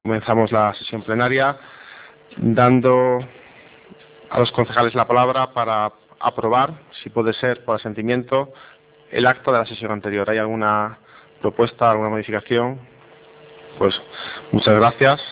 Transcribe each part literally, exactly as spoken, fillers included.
Comenzamos la sesión plenaria dando a los concejales la palabra para aprobar, si puede ser por asentimiento, el acta de la sesión anterior. ¿Hay alguna propuesta, alguna modificación? Pues muchas gracias.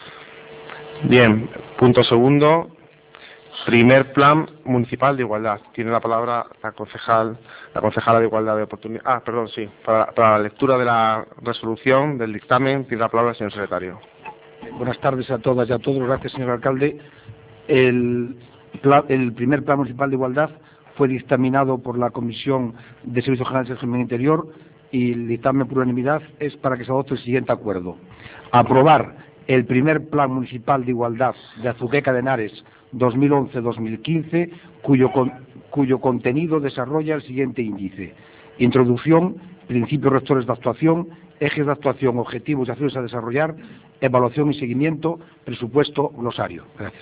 Bien, punto segundo, primer plan municipal de igualdad. Tiene la palabra la concejal, la concejala de igualdad de oportunidades. Ah, perdón, sí, para, para la lectura de la resolución del dictamen tiene la palabra el señor secretario. Buenas tardes a todas y a todos. Gracias, señor alcalde. El, el primer Plan Municipal de Igualdad fue dictaminado por la Comisión de Servicios Generales del Régimen Interior y el dictamen por unanimidad es para que se adopte el siguiente acuerdo. Aprobar el primer Plan Municipal de Igualdad de Azuqueca de Henares dos mil once dos mil quince, cuyo, con, cuyo contenido desarrolla el siguiente índice. Introducción, principios rectores de actuación, ejes de actuación, objetivos y acciones a desarrollar, evaluación y seguimiento, presupuesto, glosario. Gracias.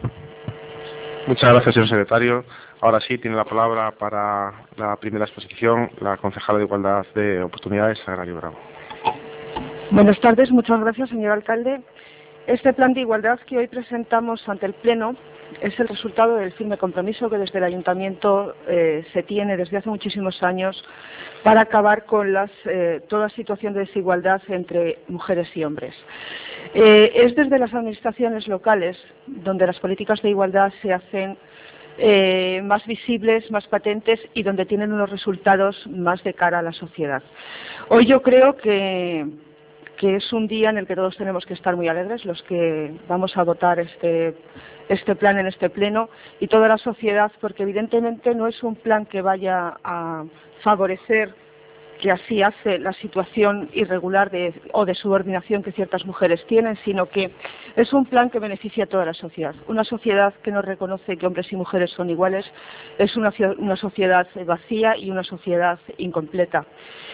Muchas gracias, señor secretario. Ahora sí, tiene la palabra para la primera exposición la concejala de Igualdad de Oportunidades, Sagrario Bravo. Buenas tardes, muchas gracias, señor alcalde. Este plan de igualdad que hoy presentamos ante el Pleno es el resultado del firme compromiso que desde el Ayuntamiento eh, se tiene desde hace muchísimos años para acabar con las, eh, toda situación de desigualdad entre mujeres y hombres. Eh, es desde las administraciones locales donde las políticas de igualdad se hacen eh, más visibles, más patentes y donde tienen unos resultados más de cara a la sociedad. Hoy yo creo que que es un día en el que todos tenemos que estar muy alegres, los que vamos a votar este, este plan en este pleno, y toda la sociedad, porque evidentemente no es un plan que vaya a favorecer, que así hace, la situación irregular de, o de subordinación que ciertas mujeres tienen, sino que es un plan que beneficia a toda la sociedad. Una sociedad que no reconoce que hombres y mujeres son iguales es una, una sociedad vacía y una sociedad incompleta.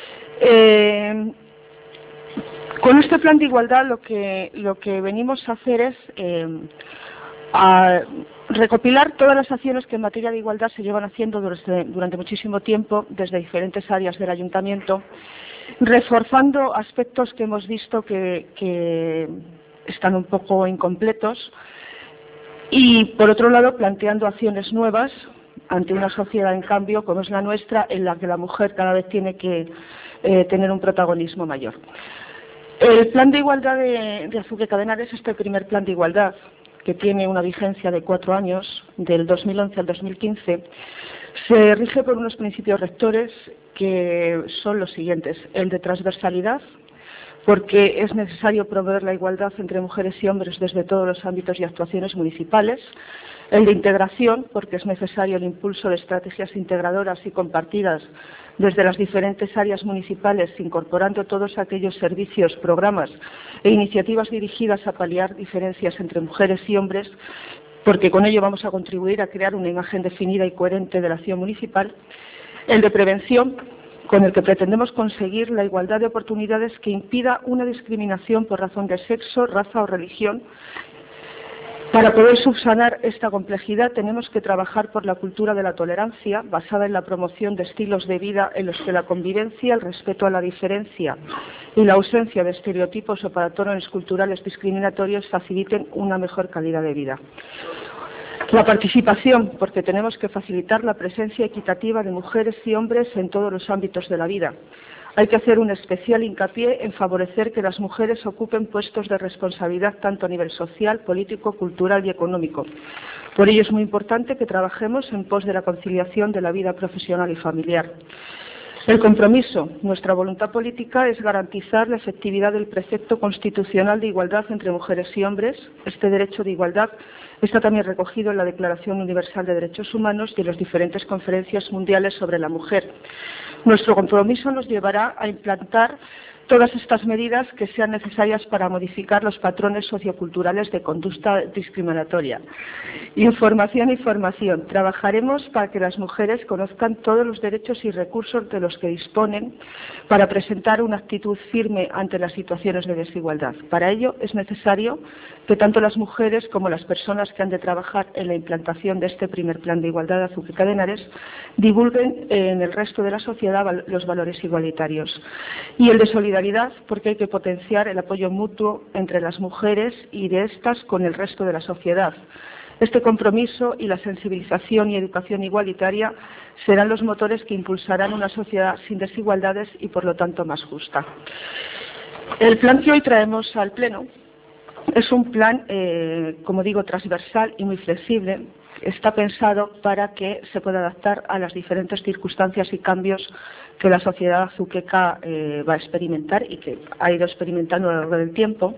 Eh, Con este plan de igualdad lo que, lo que venimos a hacer es eh, a recopilar todas las acciones que en materia de igualdad se llevan haciendo durante, durante muchísimo tiempo desde diferentes áreas del Ayuntamiento, reforzando aspectos que hemos visto que, que están un poco incompletos y, por otro lado, planteando acciones nuevas ante una sociedad en cambio como es la nuestra, en la que la mujer cada vez tiene que eh, tener un protagonismo mayor. El plan de igualdad de, de Azuqueca de Henares, este primer plan de igualdad, que tiene una vigencia de cuatro años, del dos mil once al dos mil quince, se rige por unos principios rectores que son los siguientes: el de transversalidad, porque es necesario promover la igualdad entre mujeres y hombres desde todos los ámbitos y actuaciones municipales; el de integración, porque es necesario el impulso de estrategias integradoras y compartidas desde las diferentes áreas municipales, incorporando todos aquellos servicios, programas e iniciativas dirigidas a paliar diferencias entre mujeres y hombres, porque con ello vamos a contribuir a crear una imagen definida y coherente de la acción municipal; el de prevención, con el que pretendemos conseguir la igualdad de oportunidades que impida una discriminación por razón de sexo, raza o religión. Para poder subsanar esta complejidad tenemos que trabajar por la cultura de la tolerancia, basada en la promoción de estilos de vida en los que la convivencia, el respeto a la diferencia y la ausencia de estereotipos o patrones culturales discriminatorios faciliten una mejor calidad de vida. La participación, porque tenemos que facilitar la presencia equitativa de mujeres y hombres en todos los ámbitos de la vida. Hay que hacer un especial hincapié en favorecer que las mujeres ocupen puestos de responsabilidad tanto a nivel social, político, cultural y económico. Por ello es muy importante que trabajemos en pos de la conciliación de la vida profesional y familiar. El compromiso, nuestra voluntad política, es garantizar la efectividad del precepto constitucional de igualdad entre mujeres y hombres. Este derecho de igualdad está también recogido en la Declaración Universal de Derechos Humanos y en las diferentes conferencias mundiales sobre la mujer. Nuestro compromiso nos llevará a implantar todas estas medidas que sean necesarias para modificar los patrones socioculturales de conducta discriminatoria. Información y formación. Trabajaremos para que las mujeres conozcan todos los derechos y recursos de los que disponen para presentar una actitud firme ante las situaciones de desigualdad. Para ello es necesario que tanto las mujeres como las personas que han de trabajar en la implantación de este primer plan de igualdad de Azuqueca de Henares divulguen en el resto de la sociedad los valores igualitarios. Y el de solidaridad solidaridad, porque hay que potenciar el apoyo mutuo entre las mujeres y de estas con el resto de la sociedad. Este compromiso y la sensibilización y educación igualitaria serán los motores que impulsarán una sociedad sin desigualdades y, por lo tanto, más justa. El plan que hoy traemos al Pleno es un plan, eh, como digo, transversal y muy flexible. Está pensado para que se pueda adaptar a las diferentes circunstancias y cambios que la sociedad azuqueca eh, va a experimentar y que ha ido experimentando a lo largo del tiempo.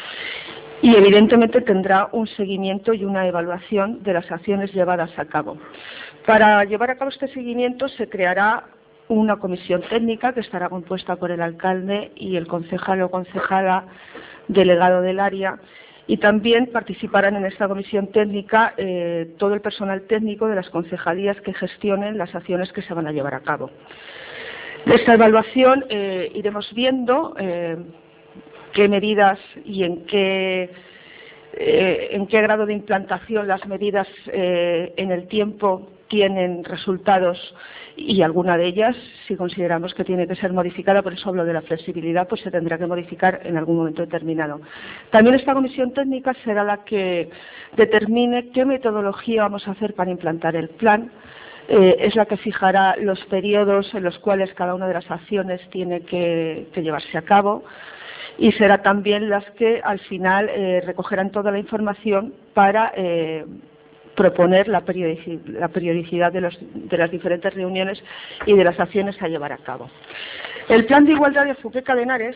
Y evidentemente tendrá un seguimiento y una evaluación de las acciones llevadas a cabo. Para llevar a cabo este seguimiento se creará una comisión técnica que estará compuesta por el alcalde y el concejal o concejala delegado del área, y también participarán en esta comisión técnica eh, todo el personal técnico de las concejalías que gestionen las acciones que se van a llevar a cabo. De esta evaluación eh, iremos viendo eh, qué medidas y en qué, eh, en qué grado de implantación las medidas eh, en el tiempo tienen resultados, y alguna de ellas, si consideramos que tiene que ser modificada, por eso hablo de la flexibilidad, pues se tendrá que modificar en algún momento determinado. También esta comisión técnica será la que determine qué metodología vamos a hacer para implantar el plan. Eh, es la que fijará los periodos en los cuales cada una de las acciones tiene que, que llevarse a cabo, y será también las que al final eh, recogerán toda la información para eh, proponer la periodicidad, la periodicidad de, los, de las diferentes reuniones y de las acciones a llevar a cabo. El Plan de Igualdad de Azuqueca de Henares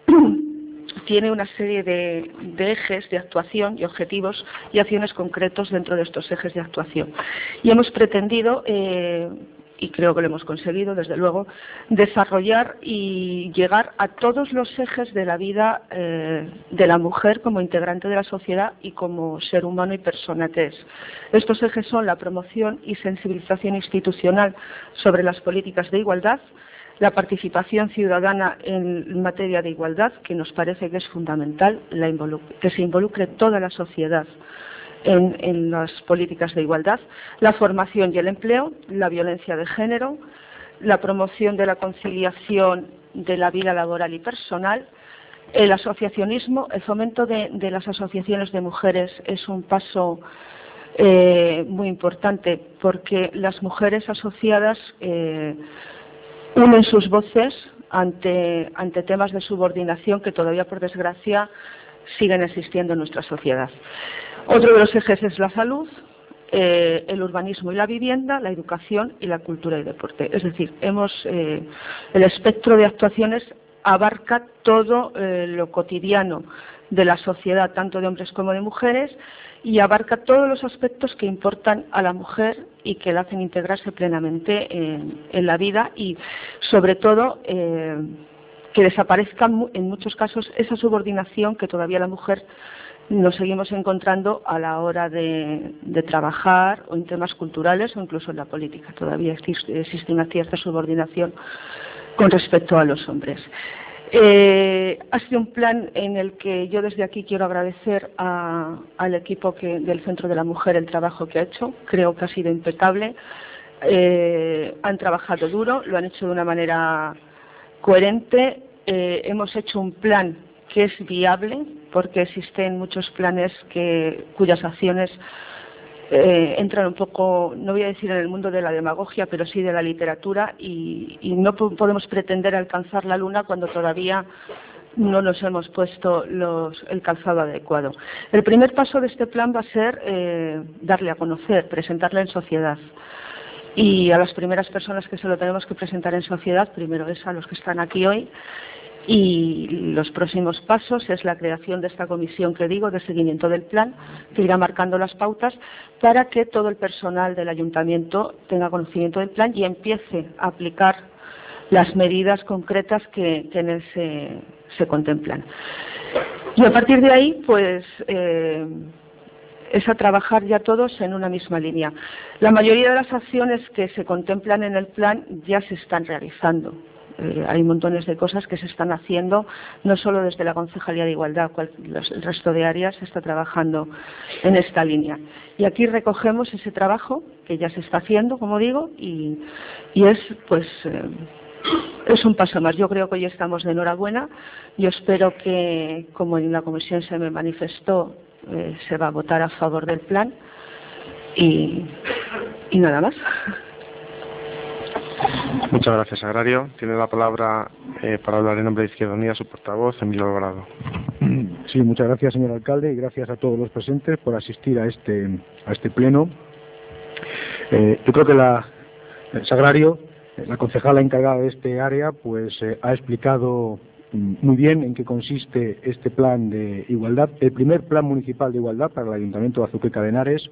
tiene una serie de, de ejes de actuación y objetivos y acciones concretos dentro de estos ejes de actuación. Y hemos pretendido, eh, y creo que lo hemos conseguido, desde luego, desarrollar y llegar a todos los ejes de la vida eh, de la mujer como integrante de la sociedad y como ser humano y persona que es. Estos ejes son la promoción y sensibilización institucional sobre las políticas de igualdad, la participación ciudadana en materia de igualdad, que nos parece que es fundamental, la que se involucre toda la sociedad En, en las políticas de igualdad, la formación y el empleo, la violencia de género, la promoción de la conciliación de la vida laboral y personal, el asociacionismo, el fomento de, de las asociaciones de mujeres es un paso eh, muy importante, porque las mujeres asociadas eh, unen sus voces ante, ante temas de subordinación que todavía, por desgracia, siguen existiendo en nuestra sociedad. Otro de los ejes es la salud, eh, el urbanismo y la vivienda, la educación y la cultura y deporte. Es decir, hemos, eh, el espectro de actuaciones abarca todo eh, lo cotidiano de la sociedad, tanto de hombres como de mujeres, y abarca todos los aspectos que importan a la mujer y que la hacen integrarse plenamente en, en la vida, y sobre todo eh, que desaparezca en muchos casos esa subordinación que todavía la mujer nos seguimos encontrando a la hora de, de trabajar o en temas culturales o incluso en la política. Todavía existe, existe una cierta subordinación con respecto a los hombres. Eh, ha sido un plan en el que yo desde aquí quiero agradecer a, al equipo que, del Centro de la Mujer el trabajo que ha hecho. Creo que ha sido impecable. Eh, han trabajado duro, lo han hecho de una manera coherente. Eh, hemos hecho un plan que es viable, porque existen muchos planes que, cuyas acciones eh, entran un poco, no voy a decir en el mundo de la demagogia, pero sí de la literatura, y, y no podemos pretender alcanzar la luna cuando todavía no nos hemos puesto los, el calzado adecuado. El primer paso de este plan va a ser eh, darle a conocer, presentarle en sociedad. Y a las primeras personas que se lo tenemos que presentar en sociedad, primero es a los que están aquí hoy. Y los próximos pasos es la creación de esta comisión que digo de seguimiento del plan, que irá marcando las pautas para que todo el personal del ayuntamiento tenga conocimiento del plan y empiece a aplicar las medidas concretas que, que en él se, se contemplan. Y a partir de ahí, pues eh, es a trabajar ya todos en una misma línea. La mayoría de las acciones que se contemplan en el plan ya se están realizando. Eh, hay montones de cosas que se están haciendo, no solo desde la Concejalía de Igualdad, cual, los, el resto de áreas se está trabajando en esta línea. Y aquí recogemos ese trabajo que ya se está haciendo, como digo, y, y es pues eh, es un paso más. Yo creo que hoy estamos de enhorabuena. Yo espero que, como en la comisión se me manifestó, eh, se va a votar a favor del plan y, y nada más. Muchas gracias, Agrario. Tiene la palabra eh, para hablar en nombre de Izquierda Unida su portavoz, Emilio Alvarado. Sí, muchas gracias, señor alcalde, y gracias a todos los presentes por asistir a este a este pleno. Eh, yo creo que la el Sagrario, la concejala encargada de este área, pues eh, ha explicado muy bien en qué consiste este plan de igualdad, el primer plan municipal de igualdad para el Ayuntamiento de Azuqueca de Henares.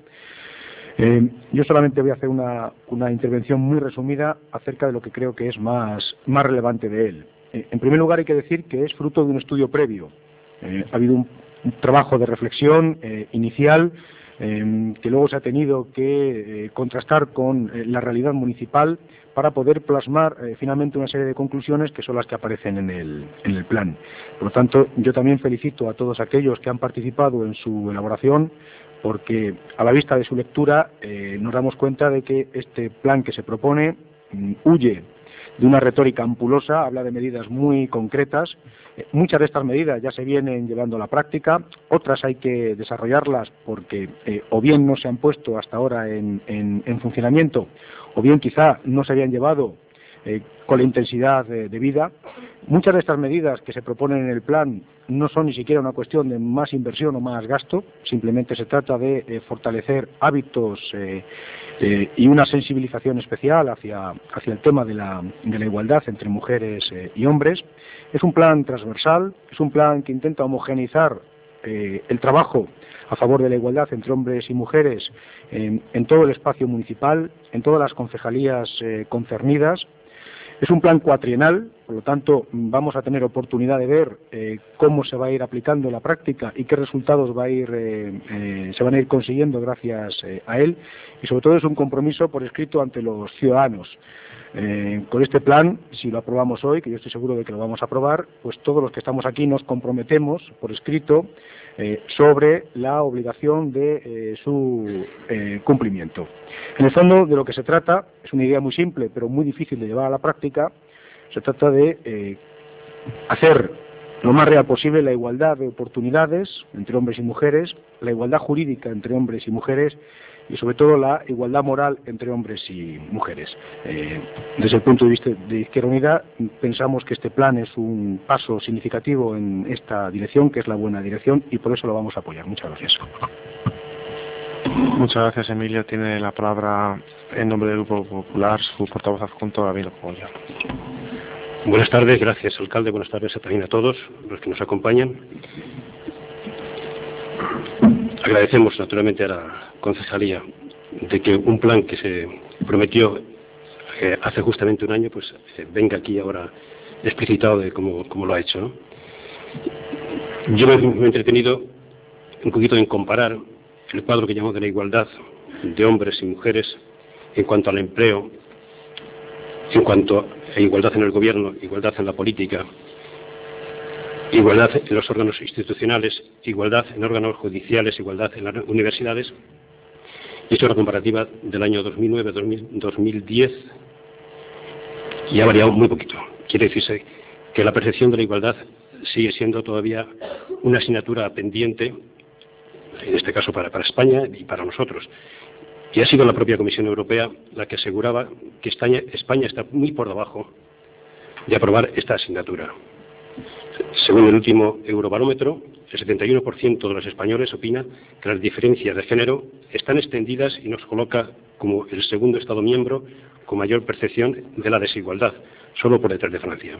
Eh, yo solamente voy a hacer una, una intervención muy resumida acerca de lo que creo que es más, más relevante de él. Eh, en primer lugar, hay que decir que es fruto de un estudio previo. Eh, ha habido un, un trabajo de reflexión eh, inicial eh, que luego se ha tenido que eh, contrastar con eh, la realidad municipal para poder plasmar eh, finalmente una serie de conclusiones que son las que aparecen en el, en el plan. Por lo tanto, yo también felicito a todos aquellos que han participado en su elaboración, porque a la vista de su lectura eh, nos damos cuenta de que este plan que se propone mm, huye de una retórica ampulosa, habla de medidas muy concretas. Eh, muchas de estas medidas ya se vienen llevando a la práctica, otras hay que desarrollarlas porque eh, o bien no se han puesto hasta ahora en, en, en funcionamiento, o bien quizá no se habían llevado eh, con la intensidad de, de vida. Muchas de estas medidas que se proponen en el plan no son ni siquiera una cuestión de más inversión o más gasto, simplemente se trata de eh, fortalecer hábitos eh, eh, y una sensibilización especial hacia, hacia el tema de la, de la igualdad entre mujeres eh, y hombres. Es un plan transversal, es un plan que intenta homogeneizar eh, el trabajo a favor de la igualdad entre hombres y mujeres en, en todo el espacio municipal, en todas las concejalías eh, concernidas. Es un plan cuatrienal, por lo tanto vamos a tener oportunidad de ver eh, cómo se va a ir aplicando en la práctica y qué resultados va a ir, eh, eh, se van a ir consiguiendo gracias eh, a él, y sobre todo es un compromiso por escrito ante los ciudadanos. Eh, con este plan, si lo aprobamos hoy, que yo estoy seguro de que lo vamos a aprobar, pues todos los que estamos aquí nos comprometemos por escrito eh, sobre la obligación de eh, su eh, cumplimiento. En el fondo, de lo que se trata, es una idea muy simple, pero muy difícil de llevar a la práctica. Se trata de eh, hacer lo más real posible la igualdad de oportunidades entre hombres y mujeres, la igualdad jurídica entre hombres y mujeres, y sobre todo la igualdad moral entre hombres y mujeres. Eh, desde el punto de vista de Izquierda Unida, pensamos que este plan es un paso significativo en esta dirección, que es la buena dirección, y por eso lo vamos a apoyar. Muchas gracias. Muchas gracias, Emilio. Tiene la palabra en nombre del Grupo Popular su portavoz adjunto, David Cogolla. Buenas tardes, gracias, alcalde. Buenas tardes también a todos los que nos acompañan. Agradecemos naturalmente a la concejalía de que un plan que se prometió eh, hace justamente un año, pues eh, venga aquí ahora explicitado de cómo, cómo lo ha hecho, ¿no? Yo me, me he entretenido un poquito en comparar el cuadro que llamamos de la igualdad de hombres y mujeres en cuanto al empleo, en cuanto a igualdad en el gobierno, igualdad en la política, igualdad en los órganos institucionales, igualdad en órganos judiciales, igualdad en las universidades. Y esto es una comparativa del año dos mil nueve a dos mil diez y ha variado muy poquito. Quiere decirse que la percepción de la igualdad sigue siendo todavía una asignatura pendiente, en este caso para, para España y para nosotros. Y ha sido la propia Comisión Europea la que aseguraba que España, España está muy por debajo de aprobar esta asignatura. Según el último Eurobarómetro, el setenta y uno por ciento de los españoles opina que las diferencias de género están extendidas y nos coloca como el segundo Estado miembro con mayor percepción de la desigualdad, solo por detrás de Francia.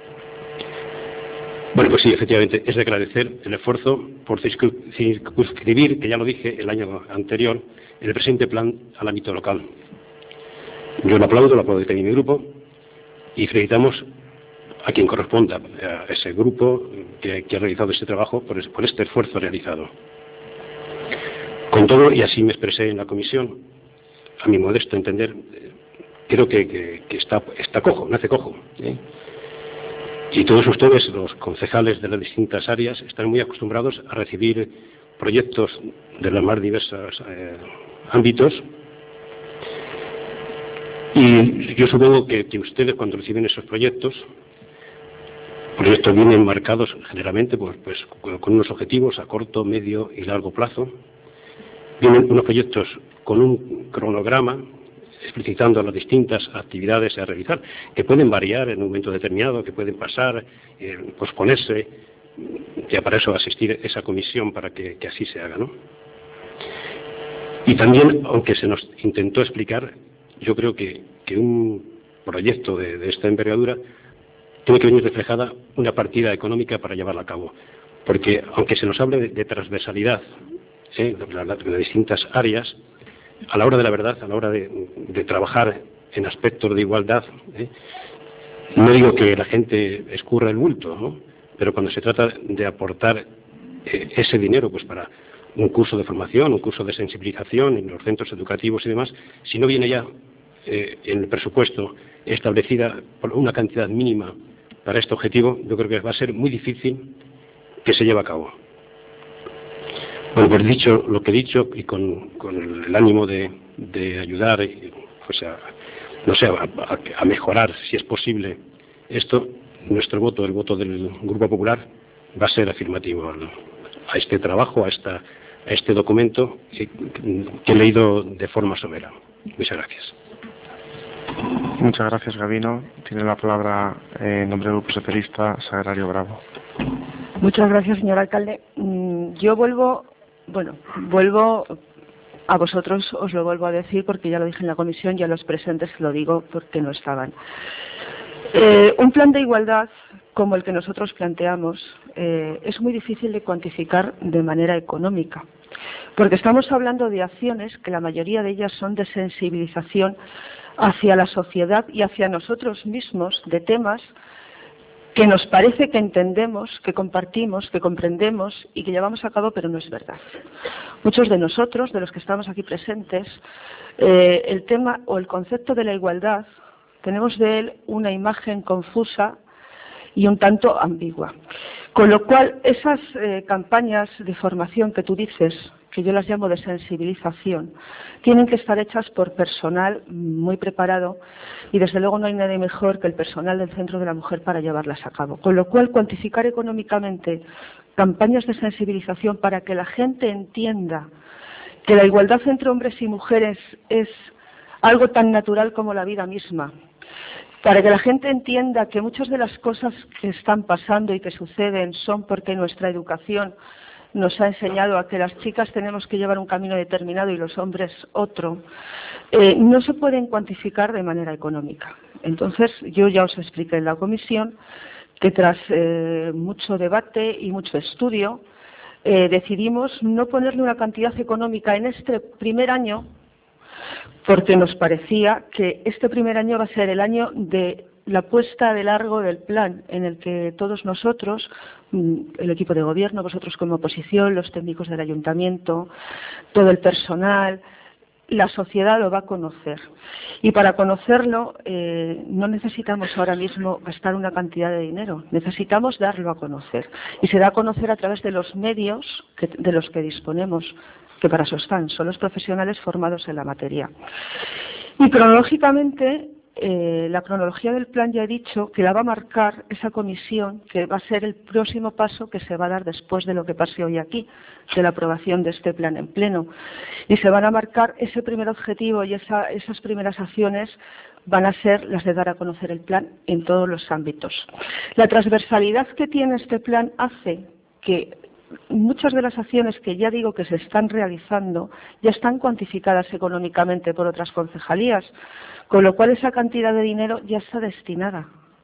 Bueno, pues sí, efectivamente, es de agradecer el esfuerzo por circunscribir, que ya lo dije el año anterior, el presente plan al ámbito local. Yo lo aplaudo, lo aplaudo también mi grupo, y felicitamos a quien corresponda, a ese grupo que, que ha realizado este trabajo por, por este esfuerzo realizado. Con todo, y así me expresé en la comisión, a mi modesto entender, creo que, que, que está, está cojo, nace cojo, ¿eh? Y todos ustedes, los concejales de las distintas áreas, están muy acostumbrados a recibir proyectos de los más diversos eh, ámbitos Y yo supongo que, que ustedes, cuando reciben esos proyectos, proyectos vienen marcados generalmente pues, pues, con unos objetivos a corto, medio y largo plazo. Vienen unos proyectos con un cronograma explicitando las distintas actividades a realizar, que pueden variar en un momento determinado, que pueden pasar, eh, posponerse. Ya para eso asistir esa comisión para que, que así se haga, ¿no? Y también, aunque se nos intentó explicar, yo creo que, que un proyecto de, de esta envergadura tiene que venir reflejada una partida económica para llevarla a cabo. Porque aunque se nos hable de, de transversalidad, ¿eh? de, de, de distintas áreas, a la hora de la verdad, a la hora de, de trabajar en aspectos de igualdad, ¿eh? no digo que la gente escurra el bulto, ¿no? Pero cuando se trata de aportar eh, ese dinero pues para un curso de formación, un curso de sensibilización en los centros educativos y demás, si no viene ya eh, en el presupuesto establecida por una cantidad mínima para este objetivo, yo creo que va a ser muy difícil que se lleve a cabo. Bueno, pues dicho lo que he dicho y con, con el ánimo de, de ayudar pues a, no sé, a, a, a mejorar, si es posible, esto, nuestro voto, el voto del Grupo Popular, va a ser afirmativo a este trabajo, a, esta, a este documento que, que he leído de forma somera. Muchas gracias. Muchas gracias, Gabino. Tiene la palabra eh, en nombre del Grupo Socialista, Sagrario Bravo. Muchas gracias, señor alcalde. Yo vuelvo, bueno, vuelvo a vosotros, os lo vuelvo a decir porque ya lo dije en la comisión y a los presentes lo digo porque no estaban. Eh, un plan de igualdad como el que nosotros planteamos eh, es muy difícil de cuantificar de manera económica, porque estamos hablando de acciones que la mayoría de ellas son de sensibilización hacia la sociedad y hacia nosotros mismos de temas que nos parece que entendemos, que compartimos, que comprendemos y que llevamos a cabo, pero no es verdad. Muchos de nosotros, de los que estamos aquí presentes, eh, el tema o el concepto de la igualdad, tenemos de él una imagen confusa y un tanto ambigua. Con lo cual, esas eh, campañas de formación que tú dices, que yo las llamo de sensibilización, tienen que estar hechas por personal muy preparado y desde luego no hay nadie mejor que el personal del Centro de la Mujer para llevarlas a cabo. Con lo cual, cuantificar económicamente campañas de sensibilización para que la gente entienda que la igualdad entre hombres y mujeres es algo tan natural como la vida misma, para que la gente entienda que muchas de las cosas que están pasando y que suceden son porque nuestra educación nos ha enseñado a que las chicas tenemos que llevar un camino determinado y los hombres otro, eh, no se pueden cuantificar de manera económica. Entonces, yo ya os expliqué en la comisión que tras eh, mucho debate y mucho estudio, eh, decidimos no ponerle una cantidad económica en este primer año, porque nos parecía que este primer año va a ser el año de la puesta de largo del plan, en el que todos nosotros, el equipo de gobierno, vosotros como oposición, los técnicos del ayuntamiento, todo el personal, la sociedad lo va a conocer. Y para conocerlo eh, no necesitamos ahora mismo gastar una cantidad de dinero, necesitamos darlo a conocer. Y se da a conocer a través de los medios que, de los que disponemos, que para eso están, son los profesionales formados en la materia. Y cronológicamente, eh, la cronología del plan ya he dicho que la va a marcar esa comisión, que va a ser el próximo paso que se va a dar después de lo que pase hoy aquí, de la aprobación de este plan en pleno. Y se van a marcar ese primer objetivo y esa, esas primeras acciones van a ser las de dar a conocer el plan en todos los ámbitos. La transversalidad que tiene este plan hace que muchas de las acciones que ya digo que se están realizando ya están cuantificadas económicamente por otras concejalías, con lo cual esa cantidad de dinero ya está destinada.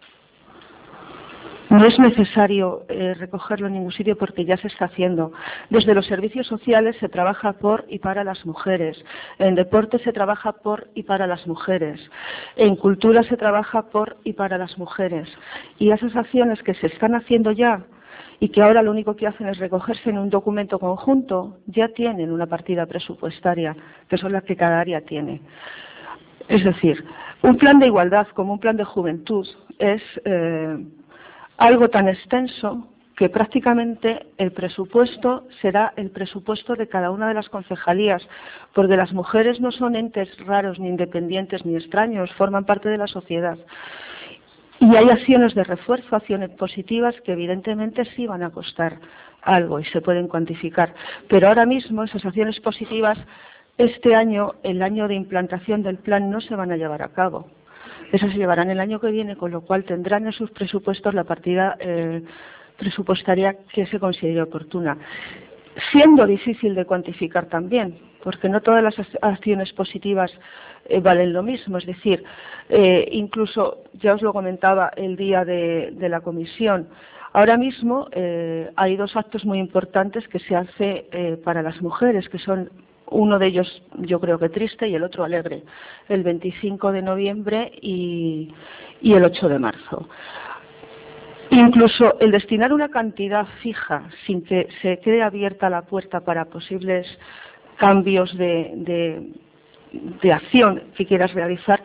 No es necesario eh, recogerlo en ningún sitio porque ya se está haciendo. Desde los servicios sociales se trabaja por y para las mujeres. En deporte se trabaja por y para las mujeres. En cultura se trabaja por y para las mujeres. Y esas acciones que se están haciendo ya y que ahora lo único que hacen es recogerse en un documento conjunto, ya tienen una partida presupuestaria, que son las que cada área tiene. Es decir, un plan de igualdad como un plan de juventud es eh, algo tan extenso que prácticamente el presupuesto será el presupuesto de cada una de las concejalías, porque las mujeres no son entes raros, ni independientes, ni extraños, forman parte de la sociedad. Y hay acciones de refuerzo, acciones positivas que evidentemente sí van a costar algo y se pueden cuantificar. Pero ahora mismo esas acciones positivas, este año, el año de implantación del plan, no se van a llevar a cabo. Esas se llevarán el año que viene, con lo cual tendrán en sus presupuestos la partida eh, presupuestaria que se considere oportuna. Siendo difícil de cuantificar también, porque no todas las acciones positivas eh, valen lo mismo. Es decir, eh, incluso, ya os lo comentaba el día de, de la comisión, ahora mismo eh, hay dos actos muy importantes que se hace eh, para las mujeres, que son uno de ellos yo creo que triste y el otro alegre, el veinticinco de noviembre y, y el ocho de marzo. Incluso el destinar una cantidad fija sin que se quede abierta la puerta para posibles cambios de, de, de acción que quieras realizar,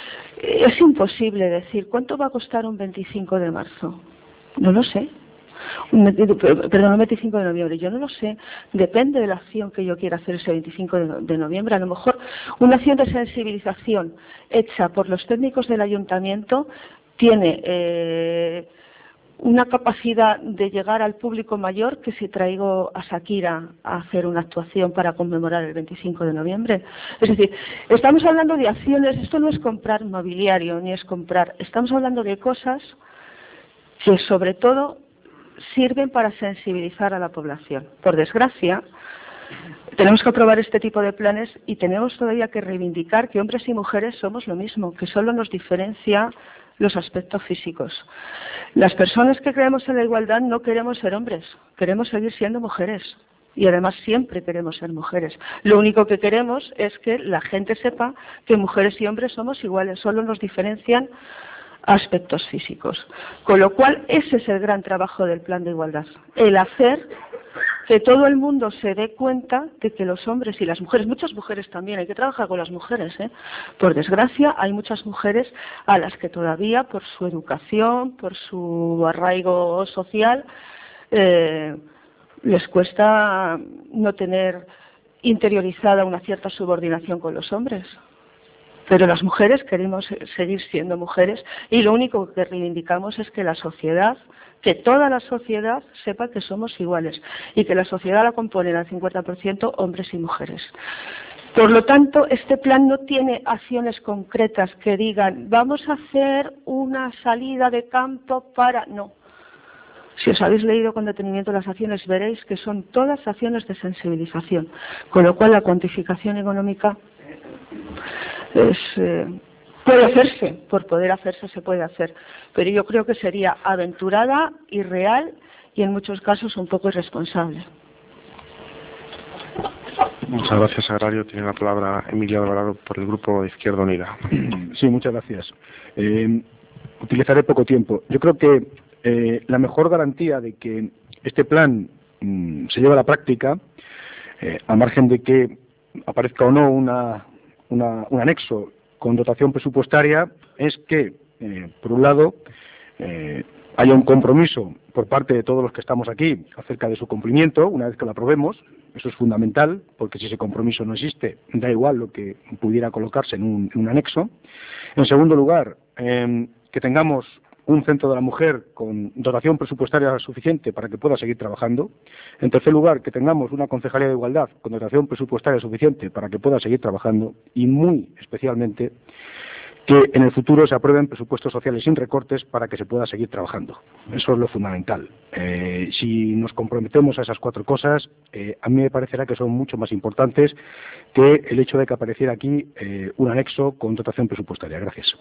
es imposible decir cuánto va a costar un veinticinco de marzo. No lo sé. Un, perdón, un veinticinco de noviembre, yo no lo sé. Depende de la acción que yo quiera hacer ese veinticinco de noviembre. A lo mejor una acción de sensibilización hecha por los técnicos del ayuntamiento tiene eh, una capacidad de llegar al público mayor que si traigo a Shakira a hacer una actuación para conmemorar el veinticinco de noviembre. Es decir, estamos hablando de acciones, esto no es comprar mobiliario ni es comprar, estamos hablando de cosas que sobre todo sirven para sensibilizar a la población. Por desgracia, tenemos que aprobar este tipo de planes y tenemos todavía que reivindicar que hombres y mujeres somos lo mismo, que solo nos diferencia los aspectos físicos. Las personas que creemos en la igualdad no queremos ser hombres, queremos seguir siendo mujeres y además siempre queremos ser mujeres. Lo único que queremos es que la gente sepa que mujeres y hombres somos iguales, solo nos diferencian aspectos físicos. Con lo cual ese es el gran trabajo del plan de igualdad, el hacer que todo el mundo se dé cuenta de que los hombres y las mujeres, muchas mujeres también, hay que trabajar con las mujeres, ¿eh? Por desgracia hay muchas mujeres a las que todavía por su educación, por su arraigo social, eh, les cuesta no tener interiorizada una cierta subordinación con los hombres. Pero las mujeres queremos seguir siendo mujeres y lo único que reivindicamos es que la sociedad, que toda la sociedad sepa que somos iguales y que la sociedad la componen al cincuenta por ciento hombres y mujeres. Por lo tanto, este plan no tiene acciones concretas que digan vamos a hacer una salida de campo para... No. Si os habéis leído con detenimiento las acciones veréis que son todas acciones de sensibilización, con lo cual la cuantificación económica es, eh, puede hacerse, por poder hacerse se puede hacer, pero yo creo que sería aventurada, irreal y en muchos casos un poco irresponsable. Muchas gracias, Sagrario. Tiene la palabra Emilio Alvarado por el Grupo de Izquierda Unida. Sí, muchas gracias. Eh, utilizaré poco tiempo. Yo creo que eh, la mejor garantía de que este plan mmm, se lleve a la práctica, eh, al margen de que aparezca o no una Una, un anexo con dotación presupuestaria, es que, eh, por un lado, eh, haya un compromiso por parte de todos los que estamos aquí acerca de su cumplimiento, una vez que lo aprobemos. Eso es fundamental, porque si ese compromiso no existe, da igual lo que pudiera colocarse en un, en un anexo. En segundo lugar, eh, que tengamos un centro de la mujer con dotación presupuestaria suficiente para que pueda seguir trabajando. En tercer lugar, que tengamos una concejalía de igualdad con dotación presupuestaria suficiente para que pueda seguir trabajando y muy especialmente que en el futuro se aprueben presupuestos sociales sin recortes para que se pueda seguir trabajando. Eso es lo fundamental. Eh, si nos comprometemos a esas cuatro cosas, eh, a mí me parecerá que son mucho más importantes que el hecho de que apareciera aquí eh, un anexo con dotación presupuestaria. Gracias.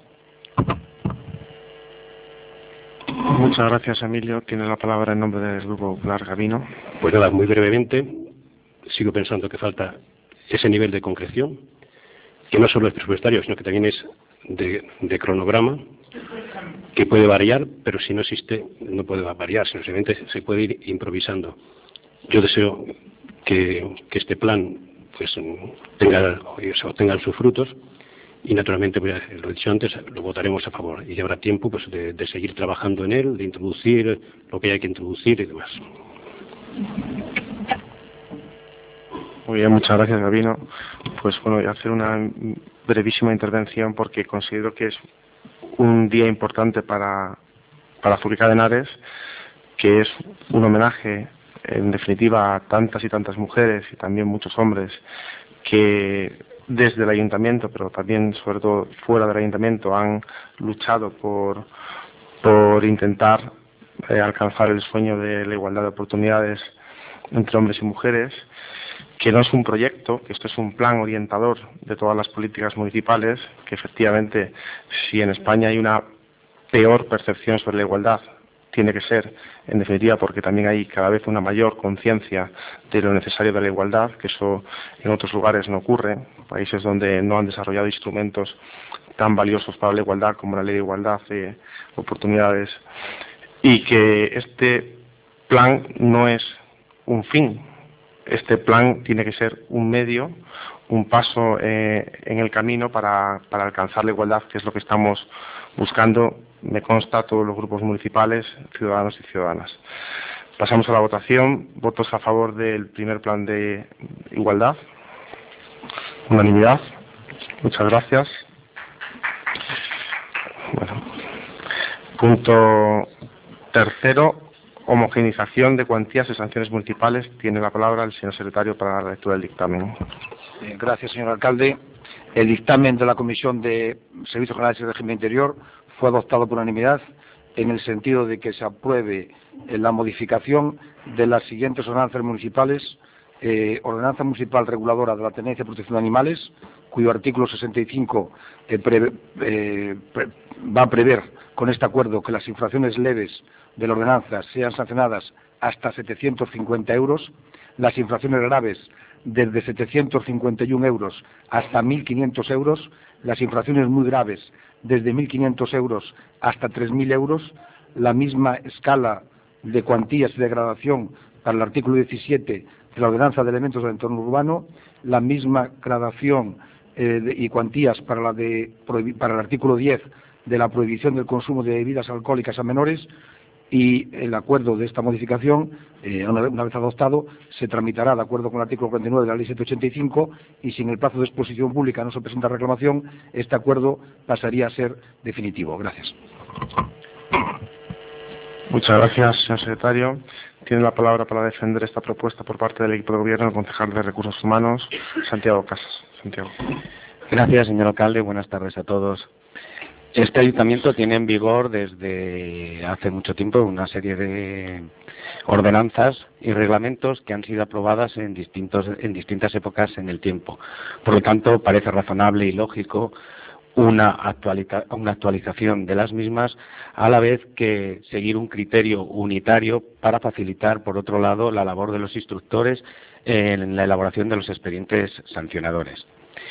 Muchas gracias, Emilio. Tiene la palabra en nombre del Grupo Popular, Gabino. Pues nada, muy brevemente, sigo pensando que falta ese nivel de concreción, que no solo es presupuestario, sino que también es de, de cronograma, que puede variar, pero si no existe, no puede variar, sino simplemente se puede ir improvisando. Yo deseo que, que este plan pues tenga, o sea, obtengan sus frutos y naturalmente, pues, lo he dicho antes, lo votaremos a favor y habrá tiempo pues de, de seguir trabajando en él, de introducir lo que hay que introducir y demás. Muy bien, muchas gracias, Gabino. Pues bueno, voy a hacer una brevísima intervención porque considero que es un día importante para, para Zúrica de Henares, que es un homenaje, en definitiva, a tantas y tantas mujeres y también muchos hombres que desde el ayuntamiento, pero también, sobre todo, fuera del ayuntamiento, han luchado por, por intentar eh, alcanzar el sueño de la igualdad de oportunidades entre hombres y mujeres, que no es un proyecto, que esto es un plan orientador de todas las políticas municipales, que efectivamente, si en España hay una peor percepción sobre la igualdad, tiene que ser, en definitiva, porque también hay cada vez una mayor conciencia de lo necesario de la igualdad, que eso en otros lugares no ocurre, países donde no han desarrollado instrumentos tan valiosos para la igualdad como la Ley de Igualdad de Oportunidades, y que este plan no es un fin, este plan tiene que ser un medio, un paso eh, en el camino para, para alcanzar la igualdad, que es lo que estamos buscando, me consta, todos los grupos municipales, ciudadanos y ciudadanas. Pasamos a la votación. Votos a favor del primer plan de igualdad. Unanimidad. Muchas gracias. Bueno. Punto tercero. Homogeneización de cuantías y sanciones municipales. Tiene la palabra el señor secretario para la lectura del dictamen. Gracias, señor alcalde. El dictamen de la Comisión de Servicios Generales y Régimen Interior fue adoptado por unanimidad en el sentido de que se apruebe la modificación de las siguientes ordenanzas municipales. Eh, ordenanza municipal reguladora de la tenencia y protección de animales, cuyo artículo sesenta y cinco eh, pre, eh, pre, va a prever con este acuerdo que las infracciones leves de la ordenanza sean sancionadas hasta setecientos cincuenta euros, las infracciones graves desde setecientos cincuenta y uno euros hasta mil quinientos euros, las infracciones muy graves desde mil quinientos euros hasta tres mil euros, la misma escala de cuantías y de gradación para el artículo diecisiete de la Ordenanza de Elementos del Entorno Urbano, la misma gradación eh, de, y cuantías para, la de, para el artículo diez de la prohibición del consumo de bebidas alcohólicas a menores, y el acuerdo de esta modificación, eh, una, una vez adoptado, se tramitará de acuerdo con el artículo cuarenta y nueve de la Ley ciento ochenta y cinco, y si en el plazo de exposición pública no se presenta reclamación, este acuerdo pasaría a ser definitivo. Gracias. Muchas gracias, señor secretario. Tiene la palabra para defender esta propuesta por parte del equipo de gobierno el concejal de Recursos Humanos, Santiago Casas. Santiago. Gracias, señor alcalde. Buenas tardes a todos. Este ayuntamiento tiene en vigor desde hace mucho tiempo una serie de ordenanzas y reglamentos que han sido aprobadas en, distintos, en distintas épocas en el tiempo. Por lo tanto, parece razonable y lógico una, actualiza, una actualización de las mismas, a la vez que seguir un criterio unitario para facilitar, por otro lado, la labor de los instructores en la elaboración de los expedientes sancionadores.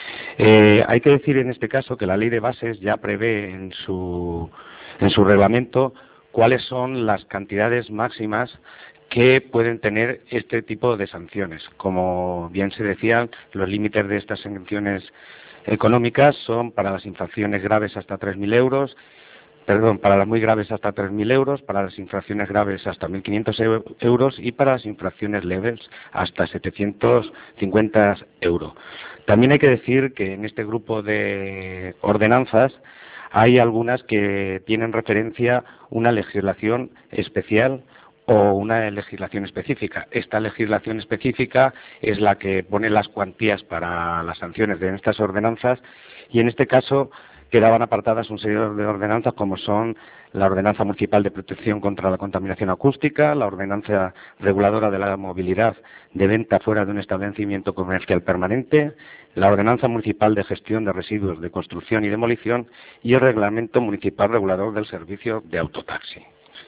Eh, hay que decir en este caso que la Ley de Bases ya prevé en su, en su reglamento cuáles son las cantidades máximas que pueden tener este tipo de sanciones. Como bien se decía, los límites de estas sanciones económicas son para las infracciones graves hasta tres mil euros, perdón, para las muy graves hasta tres mil euros, para las infracciones graves hasta mil quinientos euros y para las infracciones leves hasta setecientos cincuenta euros. También hay que decir que en este grupo de ordenanzas hay algunas que tienen referencia a una legislación especial o una legislación específica. Esta legislación específica es la que pone las cuantías para las sanciones de estas ordenanzas, y en este caso quedaban apartadas un serie de ordenanzas como son la Ordenanza Municipal de Protección contra la Contaminación Acústica, la Ordenanza Reguladora de la Movilidad de Venta fuera de un establecimiento comercial permanente, la Ordenanza Municipal de Gestión de Residuos de Construcción y Demolición y el Reglamento Municipal Regulador del Servicio de Autotaxi.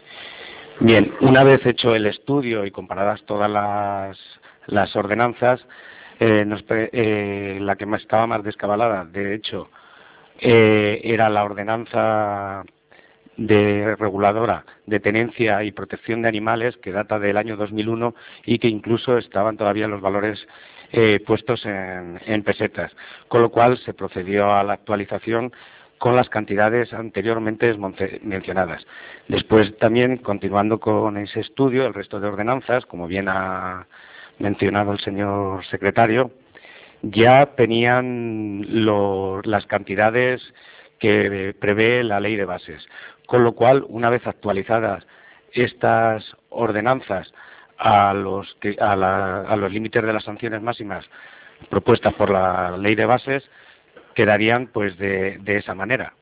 Bien, una vez hecho el estudio y comparadas todas las, las ordenanzas, eh, nos, eh, la que más estaba más descabalada, de hecho, Eh, era la ordenanza de reguladora de tenencia y protección de animales que data del año dos mil uno y que incluso estaban todavía los valores eh, puestos en, en pesetas, con lo cual se procedió a la actualización con las cantidades anteriormente mencionadas. Después también, continuando con ese estudio, el resto de ordenanzas, como bien ha mencionado el señor secretario, ya tenían lo, las cantidades que prevé la ley de bases, con lo cual, una vez actualizadas estas ordenanzas a los, que, a la, a los límites de las sanciones máximas propuestas por la ley de bases, quedarían pues de, de esa manera,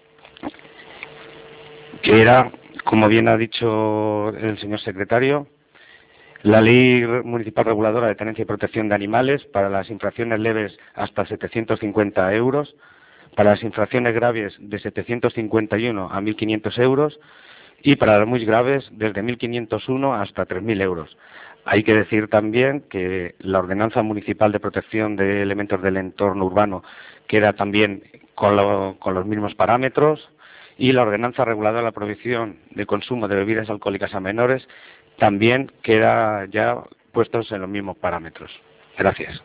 que era, como bien ha dicho el señor secretario, la Ley Municipal Reguladora de Tenencia y Protección de Animales para las infracciones leves hasta setecientos cincuenta euros, para las infracciones graves de setecientos cincuenta y uno a mil quinientos euros y para las muy graves desde mil quinientos uno hasta tres mil euros. Hay que decir también que la Ordenanza Municipal de Protección de Elementos del Entorno Urbano queda también con, lo, con los mismos parámetros, y la Ordenanza Reguladora de la Prohibición de Consumo de Bebidas Alcohólicas a Menores también queda ya puestos en los mismos parámetros. Gracias.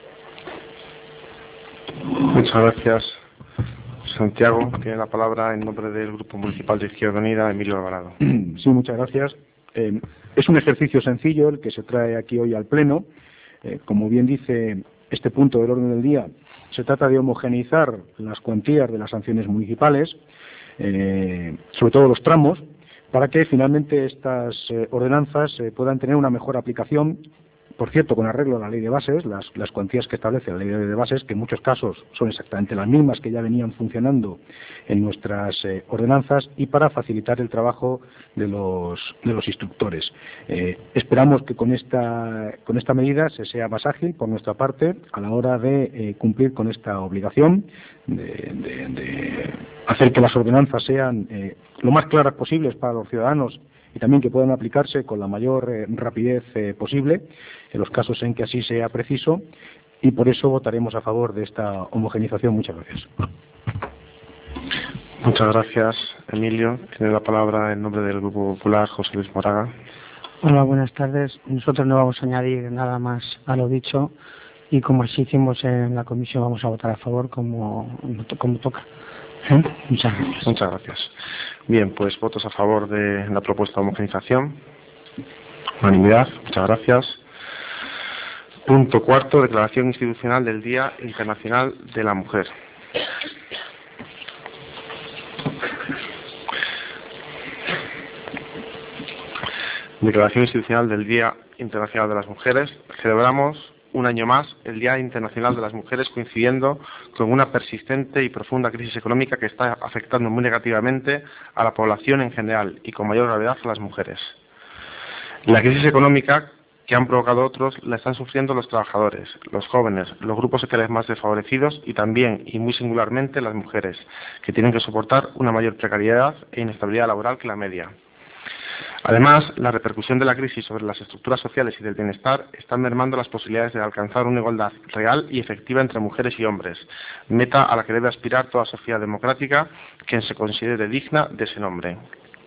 Muchas gracias. Santiago tiene la palabra en nombre del Grupo Municipal de Izquierda Unida, Emilio Alvarado. Sí, muchas gracias. Eh, es un ejercicio sencillo el que se trae aquí hoy al Pleno. Eh, como bien dice este punto del orden del día, se trata de homogeneizar las cuantías de las sanciones municipales, eh, sobre todo los tramos, para que finalmente estas eh, ordenanzas eh, puedan tener una mejor aplicación. Por cierto, con arreglo a la ley de bases, las, las cuantías que establece la ley de bases, que en muchos casos son exactamente las mismas que ya venían funcionando en nuestras eh, ordenanzas, y para facilitar el trabajo de los, de los instructores. Eh, esperamos que con esta, con esta medida se sea más ágil por nuestra parte a la hora de eh, cumplir con esta obligación de, de, de hacer que las ordenanzas sean eh, lo más claras posibles para los ciudadanos y también que puedan aplicarse con la mayor eh, rapidez eh, posible en los casos en que así sea preciso, y por eso votaremos a favor de esta homogenización. Muchas gracias. Muchas gracias, Emilio. Tiene la palabra en nombre del Grupo Popular José Luis Moraga. Hola, buenas tardes. Nosotros no vamos a añadir nada más a lo dicho, y como así hicimos en la comisión, vamos a votar a favor como, como toca. ¿Eh? Muchas gracias. Muchas gracias. Bien, pues votos a favor de la propuesta de homogenización. Unanimidad. Muchas gracias. Punto cuarto, declaración institucional del Día Internacional de la Mujer. Declaración institucional del Día Internacional de las Mujeres. Celebramos un año más el Día Internacional de las Mujeres, coincidiendo con una persistente y profunda crisis económica que está afectando muy negativamente a la población en general y con mayor gravedad a las mujeres. La crisis económica que han provocado otros la están sufriendo los trabajadores, los jóvenes, los grupos sociales más desfavorecidos y también, y muy singularmente, las mujeres, que tienen que soportar una mayor precariedad e inestabilidad laboral que la media. Además, la repercusión de la crisis sobre las estructuras sociales y del bienestar están mermando las posibilidades de alcanzar una igualdad real y efectiva entre mujeres y hombres, meta a la que debe aspirar toda sociedad democrática que se considere digna de ese nombre.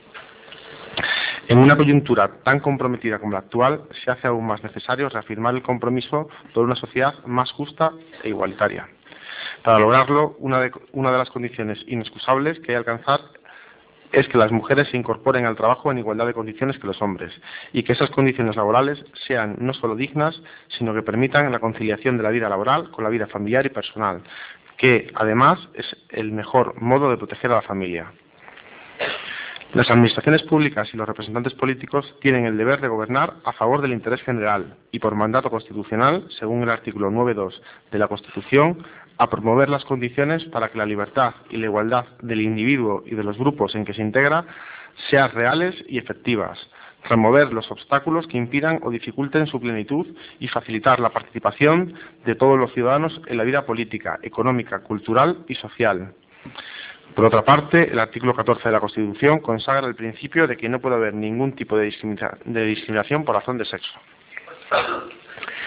En una coyuntura tan comprometida como la actual, se hace aún más necesario reafirmar el compromiso por una sociedad más justa e igualitaria. Para lograrlo, una de, una de las condiciones inexcusables que hay que alcanzar es que las mujeres se incorporen al trabajo en igualdad de condiciones que los hombres, y que esas condiciones laborales sean no solo dignas, sino que permitan la conciliación de la vida laboral con la vida familiar y personal, que además es el mejor modo de proteger a la familia. Las administraciones públicas y los representantes políticos tienen el deber de gobernar a favor del interés general y por mandato constitucional, según el artículo nueve punto dos de la Constitución, a promover las condiciones para que la libertad y la igualdad del individuo y de los grupos en que se integra sean reales y efectivas, remover los obstáculos que impidan o dificulten su plenitud y facilitar la participación de todos los ciudadanos en la vida política, económica, cultural y social. Por otra parte, el artículo catorce de la Constitución consagra el principio de que no puede haber ningún tipo de discriminación por razón de sexo.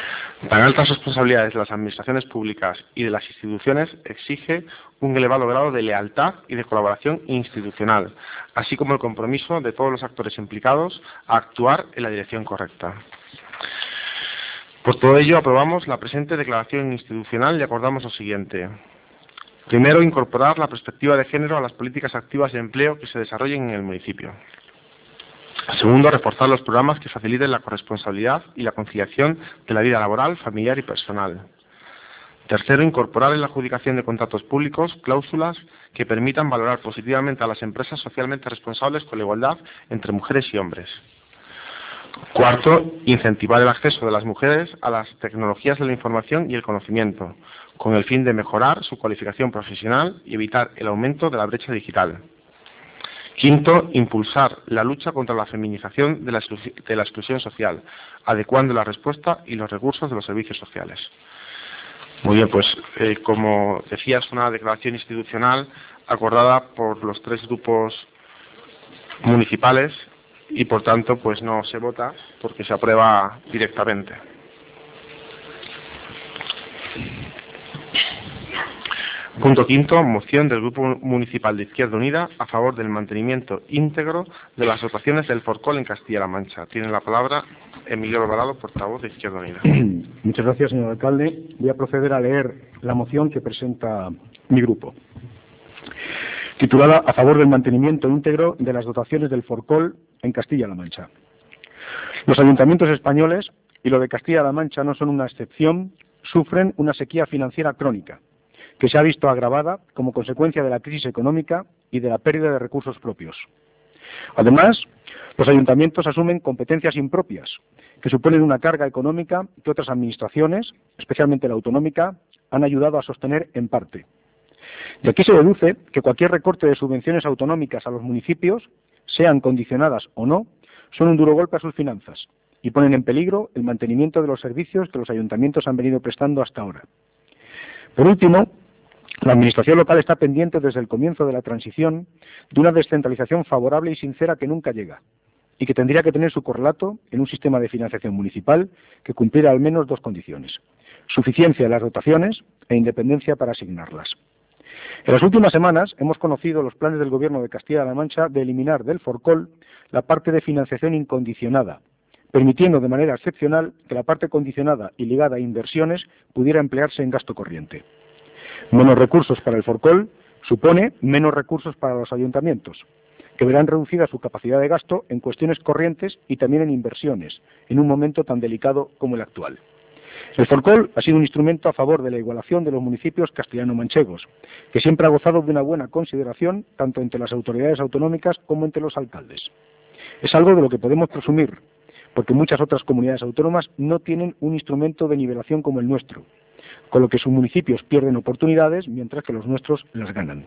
Tan altas responsabilidades de las administraciones públicas y de las instituciones exige un elevado grado de lealtad y de colaboración institucional, así como el compromiso de todos los actores implicados a actuar en la dirección correcta. Por todo ello, aprobamos la presente declaración institucional y acordamos lo siguiente. Primero, incorporar la perspectiva de género a las políticas activas de empleo que se desarrollen en el municipio. Segundo, reforzar los programas que faciliten la corresponsabilidad y la conciliación de la vida laboral, familiar y personal. Tercero, incorporar en la adjudicación de contratos públicos cláusulas que permitan valorar positivamente a las empresas socialmente responsables con la igualdad entre mujeres y hombres. Cuarto, incentivar el acceso de las mujeres a las tecnologías de la información y el conocimiento, con el fin de mejorar su cualificación profesional y evitar el aumento de la brecha digital. Quinto, impulsar la lucha contra la feminización de la, de la exclusión social, adecuando la respuesta y los recursos de los servicios sociales. Muy bien, pues eh, como decía, es una declaración institucional acordada por los tres grupos municipales y por tanto pues no se vota porque se aprueba directamente. Punto quinto, moción del Grupo Municipal de Izquierda Unida a favor del mantenimiento íntegro de las dotaciones del Forcol en Castilla-La Mancha. Tiene la palabra Emilio Alvarado, portavoz de Izquierda Unida. Muchas gracias, señor alcalde. Voy a proceder a leer la moción que presenta mi grupo, titulada A favor del mantenimiento íntegro de las dotaciones del Forcol en Castilla-La Mancha. Los ayuntamientos españoles, y lo de Castilla-La Mancha no son una excepción, sufren una sequía financiera crónica, que se ha visto agravada como consecuencia de la crisis económica y de la pérdida de recursos propios. Además, los ayuntamientos asumen competencias impropias, que suponen una carga económica que otras administraciones, especialmente la autonómica, han ayudado a sostener en parte. De aquí se deduce que cualquier recorte de subvenciones autonómicas a los municipios, sean condicionadas o no, son un duro golpe a sus finanzas y ponen en peligro el mantenimiento de los servicios que los ayuntamientos han venido prestando hasta ahora. Por último, la Administración local está pendiente desde el comienzo de la transición de una descentralización favorable y sincera que nunca llega y que tendría que tener su correlato en un sistema de financiación municipal que cumpliera al menos dos condiciones: suficiencia de las dotaciones e independencia para asignarlas. En las últimas semanas hemos conocido los planes del Gobierno de Castilla-La Mancha de eliminar del Forcol la parte de financiación incondicionada, permitiendo de manera excepcional que la parte condicionada y ligada a inversiones pudiera emplearse en gasto corriente. Menos recursos para el Forcol supone menos recursos para los ayuntamientos, que verán reducida su capacidad de gasto en cuestiones corrientes y también en inversiones, en un momento tan delicado como el actual. El Forcol ha sido un instrumento a favor de la igualación de los municipios castellano-manchegos, que siempre ha gozado de una buena consideración tanto entre las autoridades autonómicas como entre los alcaldes. Es algo de lo que podemos presumir, porque muchas otras comunidades autónomas no tienen un instrumento de nivelación como el nuestro, con lo que sus municipios pierden oportunidades mientras que los nuestros las ganan.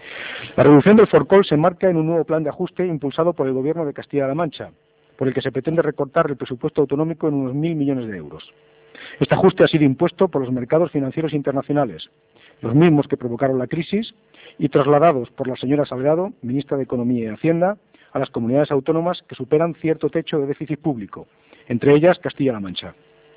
La reducción del Forcol se marca en un nuevo plan de ajuste impulsado por el Gobierno de Castilla-La Mancha, por el que se pretende recortar el presupuesto autonómico en unos mil millones de euros. Este ajuste ha sido impuesto por los mercados financieros internacionales, los mismos que provocaron la crisis, y trasladados por la señora Salgado, ministra de Economía y Hacienda, a las comunidades autónomas que superan cierto techo de déficit público, entre ellas Castilla-La Mancha.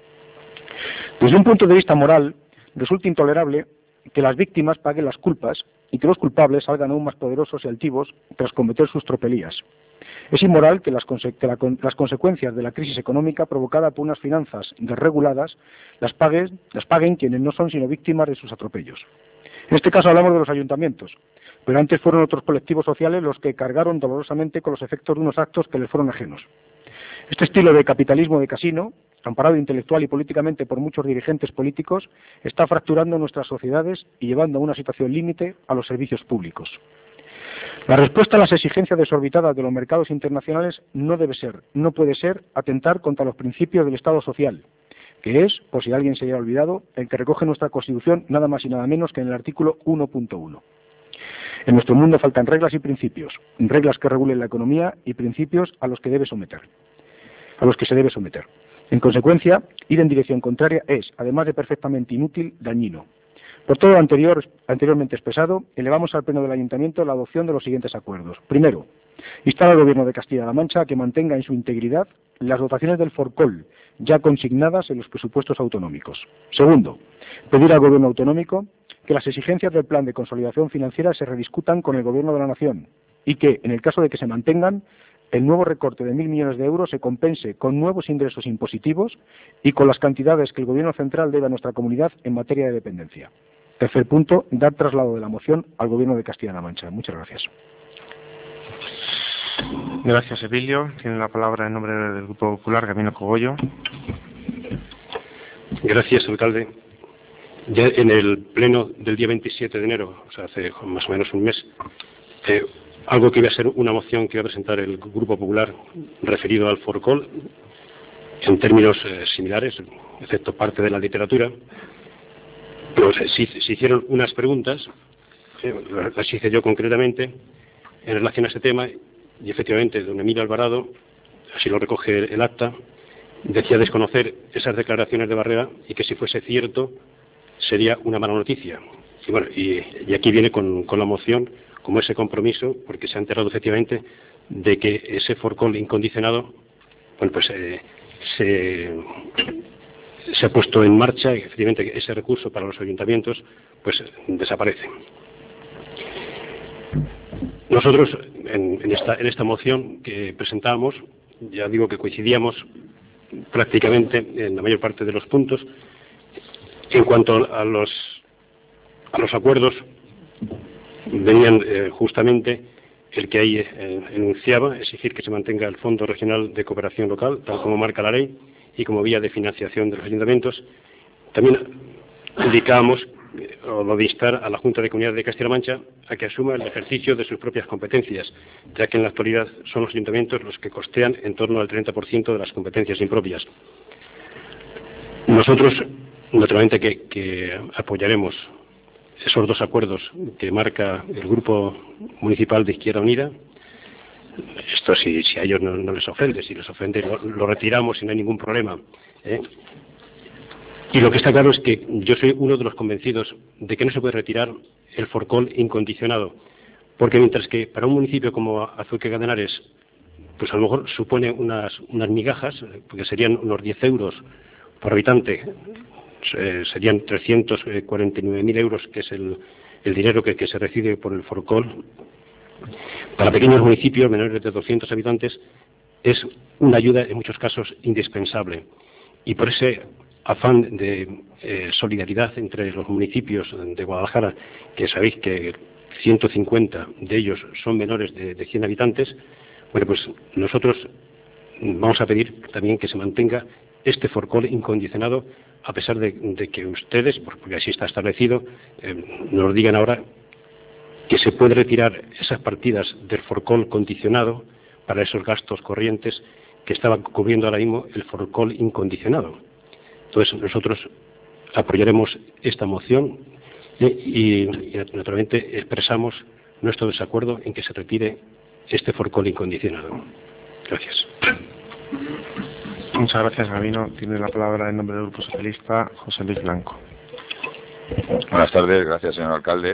Desde un punto de vista moral, resulta intolerable que las víctimas paguen las culpas y que los culpables salgan aún más poderosos y altivos tras cometer sus tropelías. Es inmoral que las, conse que la, las consecuencias de la crisis económica provocada por unas finanzas desreguladas las paguen, las paguen quienes no son sino víctimas de sus atropellos. En este caso hablamos de los ayuntamientos, pero antes fueron otros colectivos sociales los que cargaron dolorosamente con los efectos de unos actos que les fueron ajenos. Este estilo de capitalismo de casino, amparado intelectual y políticamente por muchos dirigentes políticos, está fracturando nuestras sociedades y llevando a una situación límite a los servicios públicos. La respuesta a las exigencias desorbitadas de los mercados internacionales no debe ser, no puede ser, atentar contra los principios del Estado social, que es, por si alguien se haya olvidado, el que recoge nuestra Constitución nada más y nada menos que en el artículo uno punto uno. En nuestro mundo faltan reglas y principios, reglas que regulen la economía y principios a los que debe someter, a los que se debe someter. En consecuencia, ir en dirección contraria es, además de perfectamente inútil, dañino. Por todo lo anterior, anteriormente expresado, elevamos al Pleno del Ayuntamiento la adopción de los siguientes acuerdos. Primero, instar al Gobierno de Castilla-La Mancha a que mantenga en su integridad las dotaciones del Forcol ya consignadas en los presupuestos autonómicos. Segundo, pedir al Gobierno autonómico que las exigencias del Plan de Consolidación Financiera se rediscutan con el Gobierno de la Nación y que, en el caso de que se mantengan, el nuevo recorte de mil millones de euros se compense con nuevos ingresos impositivos y con las cantidades que el Gobierno central debe a nuestra comunidad en materia de dependencia. Tercer punto, dar traslado de la moción al Gobierno de Castilla-La Mancha. Muchas gracias. Gracias, Emilio. Tiene la palabra en nombre del Grupo Popular, Gabino Cogollo. Gracias, alcalde. Ya en el pleno del día veintisiete de enero, o sea, hace más o menos un mes, eh, algo que iba a ser una moción que iba a presentar el Grupo Popular referido al Forcol, en términos eh, similares, excepto parte de la literatura, pero se, se hicieron unas preguntas, eh, las hice yo concretamente, en relación a este tema, y efectivamente don Emilio Alvarado, así lo recoge el acta, decía desconocer esas declaraciones de Barrera y que si fuese cierto sería una mala noticia. Y bueno, y, y aquí viene con, con la moción como ese compromiso, porque se ha enterado efectivamente de que ese Forcol incondicionado, bueno, pues eh, se, se ha puesto en marcha y efectivamente ese recurso para los ayuntamientos pues desaparece. Nosotros en, en, esta, en esta moción que presentábamos, ya digo que coincidíamos prácticamente en la mayor parte de los puntos. En cuanto a los a los acuerdos, venían eh, justamente el que ahí eh, enunciaba, exigir que se mantenga el Fondo Regional de Cooperación Local, tal como marca la ley, y como vía de financiación de los ayuntamientos. También indicábamos, eh, o lo de instar a la Junta de Comunidad de Castilla-La Mancha a que asuma el ejercicio de sus propias competencias, ya que en la actualidad son los ayuntamientos los que costean en torno al treinta por ciento de las competencias impropias. Nosotros, naturalmente, que, que apoyaremos esos dos acuerdos que marca el Grupo Municipal de Izquierda Unida. Esto si, si a ellos no, no les ofende, si les ofende lo, lo retiramos y no hay ningún problema, ¿eh? Y lo que está claro es que yo soy uno de los convencidos de que no se puede retirar el Forcol incondicionado, porque mientras que para un municipio como Azuqueca de Henares, pues a lo mejor supone unas, unas migajas, porque serían unos diez euros por habitante, eh, serían trescientos cuarenta y nueve mil euros, que es el, el dinero que, que se recibe por el Forcol. Para pequeños municipios menores de doscientos habitantes es una ayuda en muchos casos indispensable, y por ese afán de eh, solidaridad entre los municipios de Guadalajara, que sabéis que ciento cincuenta de ellos son menores de, de cien habitantes, bueno, pues nosotros vamos a pedir también que se mantenga este Forcol incondicionado, a pesar de, de que ustedes, porque así está establecido, eh, nos digan ahora que se puede retirar esas partidas del Forcol condicionado para esos gastos corrientes que estaba cubriendo ahora mismo el Forcol incondicionado. Entonces nosotros apoyaremos esta moción y, y, y naturalmente expresamos nuestro desacuerdo en que se retire este Forcol incondicionado. Gracias. Muchas gracias, Gabino. Tiene la palabra en nombre del Grupo Socialista José Luis Blanco. Buenas tardes, gracias, señor alcalde.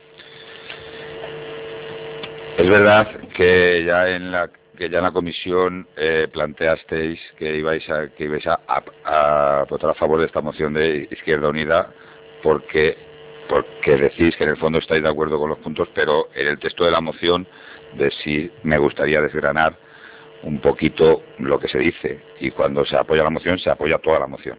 Es verdad que ya en la que ya en la comisión eh, planteasteis que ibais a que ibais a, a, a votar a favor de esta moción de Izquierda Unida, porque porque decís que en el fondo estáis de acuerdo con los puntos, pero en el texto de la moción de sí me gustaría desgranar un poquito lo que se dice, y cuando se apoya la moción se apoya toda la moción.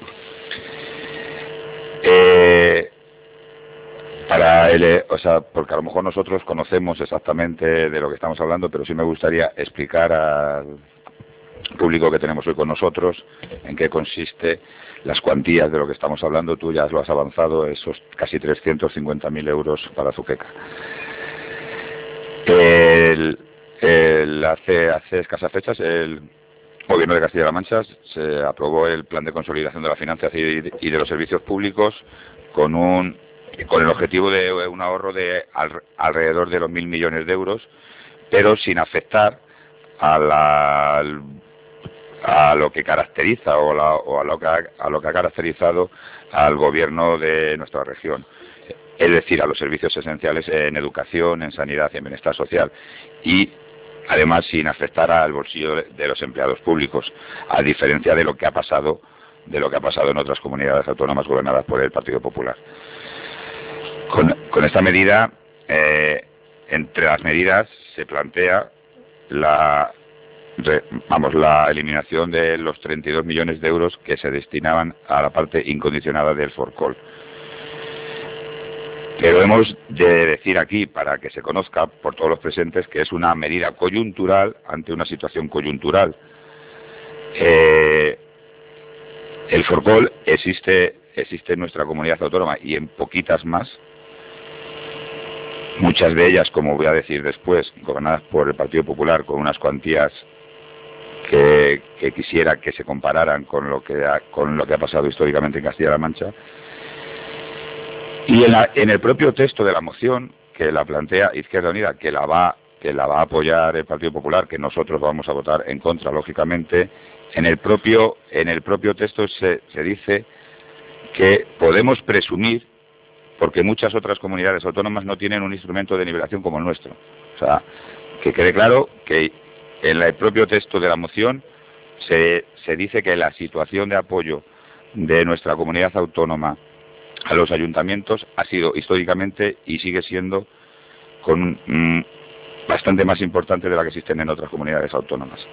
Eh, Para el, o sea, porque a lo mejor nosotros conocemos exactamente de lo que estamos hablando, pero sí me gustaría explicar al público que tenemos hoy con nosotros en qué consiste las cuantías de lo que estamos hablando. Tú ya lo has avanzado, esos casi trescientos cincuenta mil euros para Azuqueca. El, el, hace, hace escasas fechas el Gobierno de Castilla-La Mancha se aprobó el Plan de Consolidación de las Finanzas y, y de los Servicios Públicos con un con el objetivo de un ahorro de al, alrededor de los mil millones de euros, pero sin afectar a, la, a lo que caracteriza o, la, o a, lo que ha, a lo que ha caracterizado al gobierno de nuestra región, es decir, a los servicios esenciales en educación, en sanidad y en bienestar social. Y además sin afectar al bolsillo de, de los empleados públicos, a diferencia de lo que ha pasado de lo que ha pasado en otras comunidades autónomas gobernadas por el Partido Popular. Con, con esta medida, eh, entre las medidas se plantea la Re, vamos, la eliminación de los treinta y dos millones de euros que se destinaban a la parte incondicionada del Forcol. Pero hemos de decir aquí, para que se conozca por todos los presentes, que es una medida coyuntural ante una situación coyuntural. Eh, el Forcol existe, existe en nuestra comunidad autónoma y en poquitas más, muchas de ellas, como voy a decir después, gobernadas por el Partido Popular con unas cuantías Que, que quisiera que se compararan con lo que ha, con lo que ha pasado históricamente en Castilla-La Mancha. Y en, la, en el propio texto de la moción que la plantea Izquierda Unida, que la va que la va a apoyar el Partido Popular, que nosotros vamos a votar en contra, lógicamente, en el propio en el propio texto se, se dice que podemos presumir, porque muchas otras comunidades autónomas no tienen un instrumento de nivelación como el nuestro. O sea, que quede claro que en el propio texto de la moción se, se dice que la situación de apoyo de nuestra comunidad autónoma a los ayuntamientos ha sido históricamente y sigue siendo con mm, bastante más importante de la que existen en otras comunidades autónomas.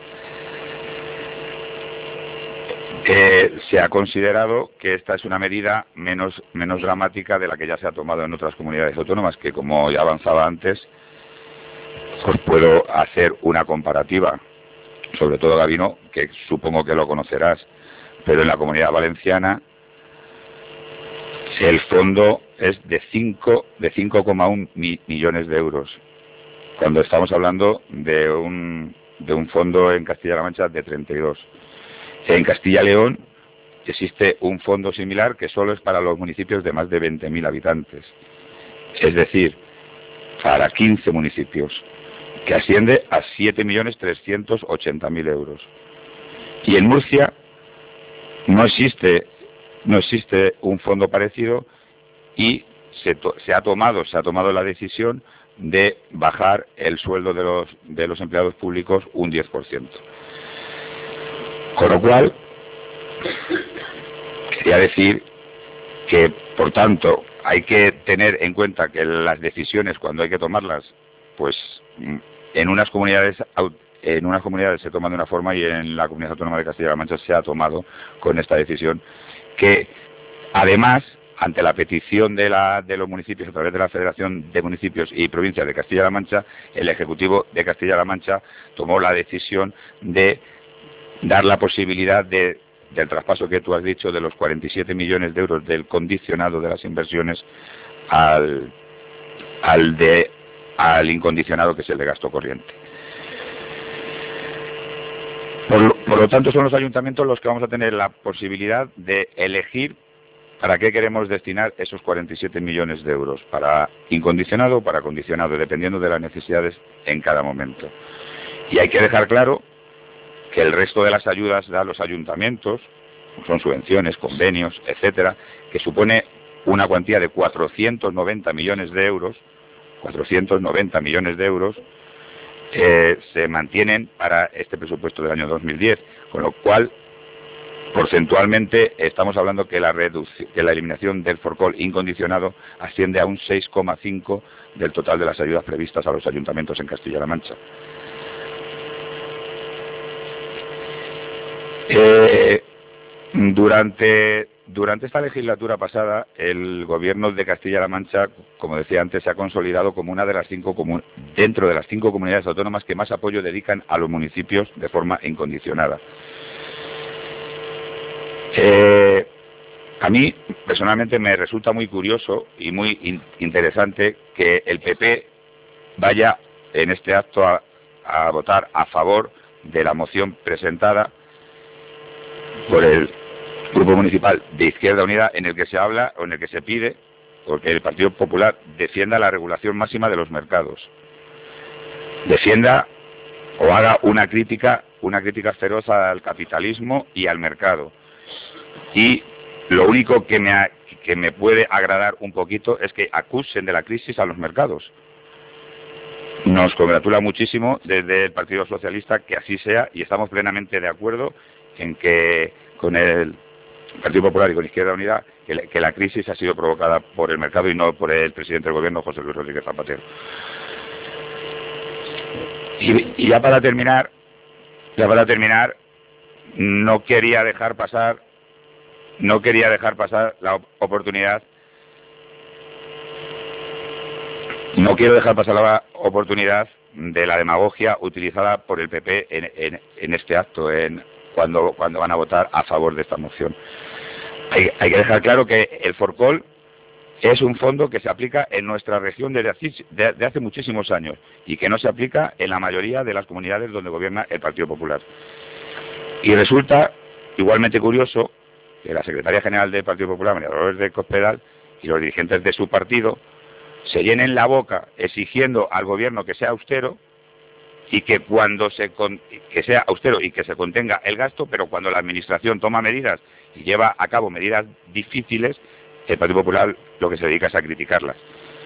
Eh, se ha considerado que esta es una medida menos, menos dramática de la que ya se ha tomado en otras comunidades autónomas, que como ya avanzaba antes, os puedo hacer una comparativa, sobre todo Gabino, que supongo que lo conocerás, pero en la Comunidad Valenciana el fondo es de cinco de cinco coma uno millones de euros, cuando estamos hablando de un de un fondo en Castilla-La Mancha de treinta y dos. En Castilla y León existe un fondo similar que solo es para los municipios de más de veinte mil habitantes, es decir, para quince municipios, que asciende a siete millones trescientos ochenta mil euros. Y en Murcia no existe no existe un fondo parecido y se, to, se ha tomado se ha tomado la decisión de bajar el sueldo de los de los empleados públicos un diez por ciento. Con lo cual quería decir que, por tanto, hay que tener en cuenta que las decisiones, cuando hay que tomarlas, pues en unas comunidades en unas comunidades se toman de una forma y en la Comunidad Autónoma de Castilla-La Mancha se ha tomado con esta decisión, que además, ante la petición de, la, de los municipios a través de la Federación de Municipios y Provincias de Castilla-La Mancha, el Ejecutivo de Castilla-La Mancha tomó la decisión de dar la posibilidad de, del traspaso que tú has dicho de los cuarenta y siete millones de euros del condicionado de las inversiones al, al de al incondicionado, que es el de gasto corriente. Por lo, por lo tanto, son los ayuntamientos los que vamos a tener la posibilidad de elegir para qué queremos destinar esos cuarenta y siete millones de euros, para incondicionado o para condicionado, dependiendo de las necesidades en cada momento. Y hay que dejar claro que el resto de las ayudas a los ayuntamientos, son subvenciones, convenios, etcétera, que supone una cuantía de cuatrocientos noventa millones de euros, cuatrocientos noventa millones de euros, eh, se mantienen para este presupuesto del año dos mil diez, con lo cual, porcentualmente, estamos hablando que la, que la eliminación del Forcol incondicionado asciende a un seis coma cinco del total de las ayudas previstas a los ayuntamientos en Castilla-La Mancha. Eh, durante Durante esta legislatura pasada, el gobierno de Castilla-La Mancha, como decía antes, se ha consolidado como una de las cinco dentro de las cinco comunidades autónomas que más apoyo dedican a los municipios de forma incondicionada. Eh, a mí, personalmente, me resulta muy curioso y muy in interesante que el P P vaya en este acto a, a votar a favor de la moción presentada por el Grupo Municipal de Izquierda Unida, en el que se habla o en el que se pide porque el Partido Popular defienda la regulación máxima de los mercados, defienda o haga una crítica una crítica feroz al capitalismo y al mercado. Y lo único que me ha, que me puede agradar un poquito es que acusen de la crisis a los mercados. nos congratula muchísimo desde el Partido Socialista que así sea, y estamos plenamente de acuerdo en que con el Partido Popular y con Izquierda Unida que, que la crisis ha sido provocada por el mercado y no por el presidente del Gobierno, José Luis Rodríguez Zapatero. Y, y ya para terminar, ya para terminar, no quería dejar pasar, no quería dejar pasar la oportunidad, no quiero dejar pasar la oportunidad de la demagogia utilizada por el P P en, en, en este acto, en cuando cuando van a votar a favor de esta moción. Hay, hay que dejar claro que el Forcol es un fondo que se aplica en nuestra región desde hace, de, de hace muchísimos años y que no se aplica en la mayoría de las comunidades donde gobierna el Partido Popular. Y resulta igualmente curioso que la secretaria general del Partido Popular, María Dolores de Cospedal, y los dirigentes de su partido se llenen la boca exigiendo al gobierno que sea austero y que cuando se con, que sea austero y que se contenga el gasto, pero cuando la administración toma medidas y lleva a cabo medidas difíciles, el Partido Popular lo que se dedica es a criticarlas.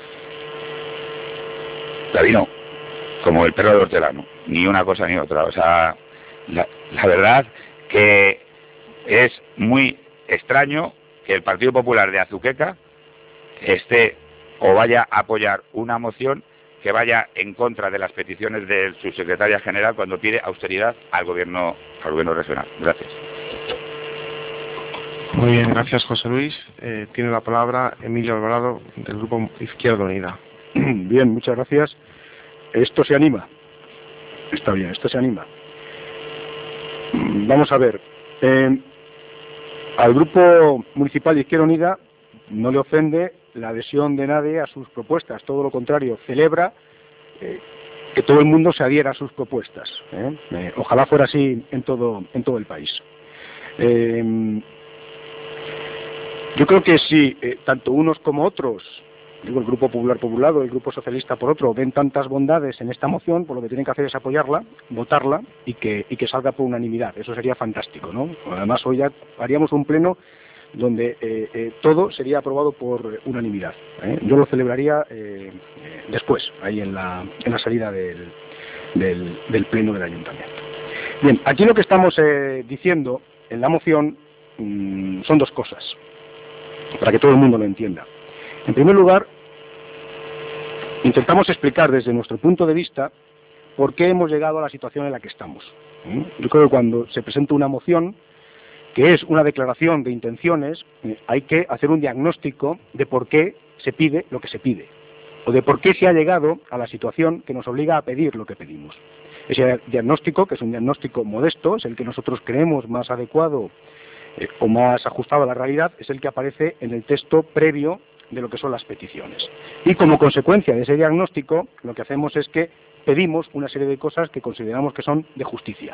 Davino, como el perro de hortelano, ni una cosa ni otra. O sea, la, la verdad que es muy extraño que el Partido Popular de Azuqueca esté o vaya a apoyar una moción que vaya en contra de las peticiones de su secretaria general cuando pide austeridad al gobierno, al gobierno regional. Gracias. Muy bien, gracias José Luis. Eh, tiene la palabra Emilio Alvarado del Grupo Izquierda Unida. Bien, muchas gracias. Esto se anima. Está bien, esto se anima. Vamos a ver. Eh, al Grupo Municipal de Izquierda Unida no le ofende la adhesión de nadie a sus propuestas, todo lo contrario, celebra eh, que todo el mundo se adhiera a sus propuestas. ¿eh? Eh, ojalá fuera así en todo, en todo el país. Eh, yo creo que si eh, tanto unos como otros, digo el Grupo Popular por un lado, el Grupo Socialista por otro, ven tantas bondades en esta moción, pues lo que tienen que hacer es apoyarla, votarla y que, y que salga por unanimidad. Eso sería fantástico, ¿no? Además hoy ya haríamos un pleno donde eh, eh, todo sería aprobado por unanimidad. ¿eh? Yo lo celebraría eh, eh, después, ahí en la, en la salida del, del, del pleno del ayuntamiento. Bien, aquí lo que estamos eh, diciendo en la moción mmm, son dos cosas, para que todo el mundo lo entienda. En primer lugar, intentamos explicar desde nuestro punto de vista por qué hemos llegado a la situación en la que estamos. ¿eh? Yo creo que cuando se presenta una moción que es una declaración de intenciones, eh, hay que hacer un diagnóstico de por qué se pide lo que se pide, o de por qué se ha llegado a la situación que nos obliga a pedir lo que pedimos. Ese diagnóstico, que es un diagnóstico modesto, es el que nosotros creemos más adecuado eh, o más ajustado a la realidad, es el que aparece en el texto previo de lo que son las peticiones. Y como consecuencia de ese diagnóstico, lo que hacemos es que pedimos una serie de cosas que consideramos que son de justicia.